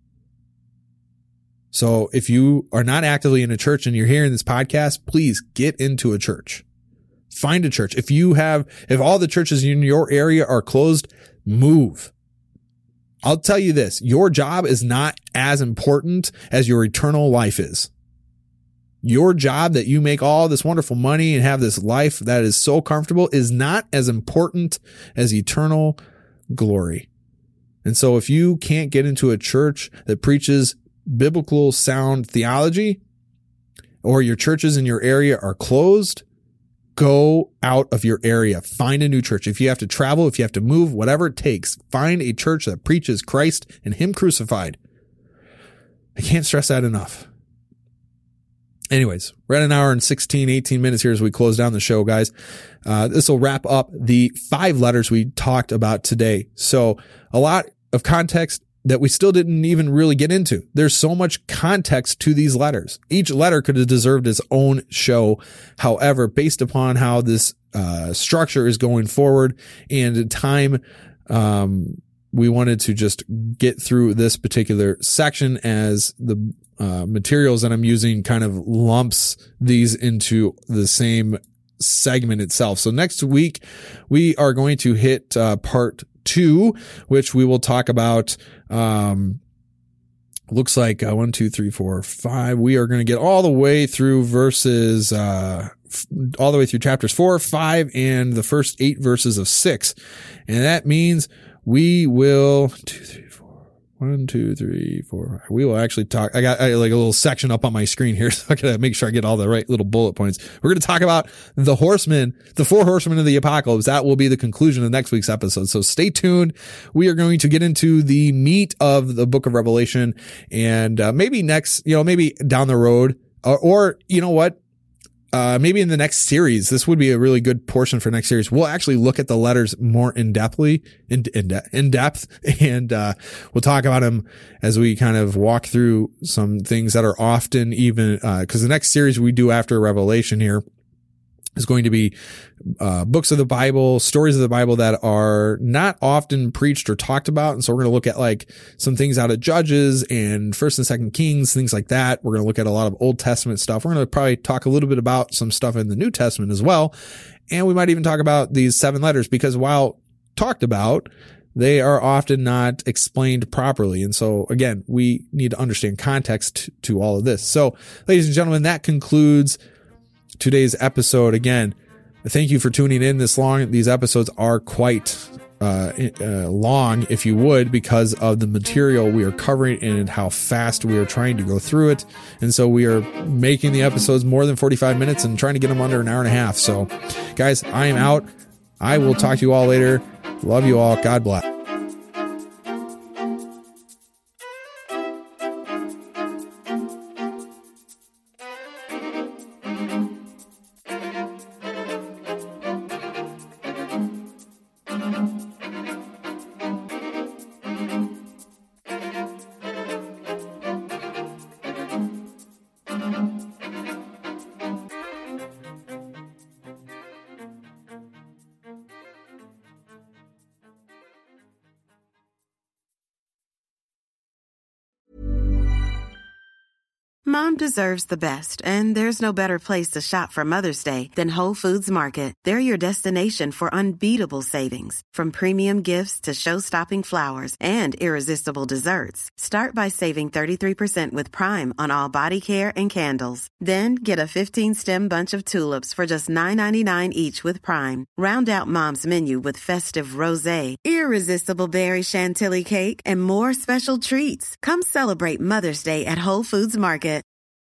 So if you are not actively in a church and you're hearing this podcast, please get into a church. Find a church. If all the churches in your area are closed, move. I'll tell you this, your job is not as important as your eternal life is. Your job that you make all this wonderful money and have this life that is so comfortable is not as important as eternal glory. And so if you can't get into a church that preaches biblical sound theology, or your churches in your area are closed, go out of your area. Find a new church. If you have to travel, if you have to move, whatever it takes, find a church that preaches Christ and him crucified. I can't stress that enough. Anyways, we're at an hour and 18 minutes here as we close down the show, guys. This will wrap up the 5 letters we talked about today. So a lot of context that we still didn't even really get into. There's so much context to these letters. Each letter could have deserved its own show. However, based upon how this structure is going forward and time, we wanted to just get through this particular section, as the materials that I'm using kind of lumps these into the same segment itself. So next week, we are going to hit part 2, which we will talk about, looks like 1, 2, 3, 4, 5. We are going to get all the way through verses, all the way through chapters 4, 5, and the first 8 verses of 6. And that means we will 2, 3, 4. 1, 2, 3, 4. We will actually talk. I got like a little section up on my screen here, so I gotta make sure I get all the right little bullet points. We're going to talk about the 4 horsemen of the apocalypse. That will be the conclusion of next week's episode. So stay tuned. We are going to get into the meat of the book of Revelation, and maybe maybe down the road, or you know what? Maybe in the next series, this would be a really good portion for next series. We'll actually look at the letters more in depth, and we'll talk about them as we kind of walk through some things that are often even, because the next series we do after Revelation here is going to be books of the Bible, stories of the Bible that are not often preached or talked about. And so we're going to look at like some things out of Judges and 1st and 2nd Kings, things like that. We're going to look at a lot of Old Testament stuff. We're going to probably talk a little bit about some stuff in the New Testament as well. And we might even talk about these 7 letters, because while talked about, they are often not explained properly. And so again, we need to understand context to all of this. So ladies and gentlemen, that concludes today's episode. Again, thank you for tuning in this long. These episodes are quite long, if you would, because of the material we are covering and how fast we are trying to go through it. And so we are making the episodes more than 45 minutes and trying to get them under an hour and a half. So guys, I am out. I will talk to you all later. Love you all. God bless. Mom deserves the best, and there's no better place to shop for Mother's Day than Whole Foods Market. They're your destination for unbeatable savings, from premium gifts to show-stopping flowers and irresistible desserts. Start by saving 33% with Prime on all body care and candles. Then get a 15-stem bunch of tulips for just $9.99 each with Prime. Round out Mom's menu with festive rosé, irresistible berry chantilly cake, and more special treats. Come celebrate Mother's Day at Whole Foods Market.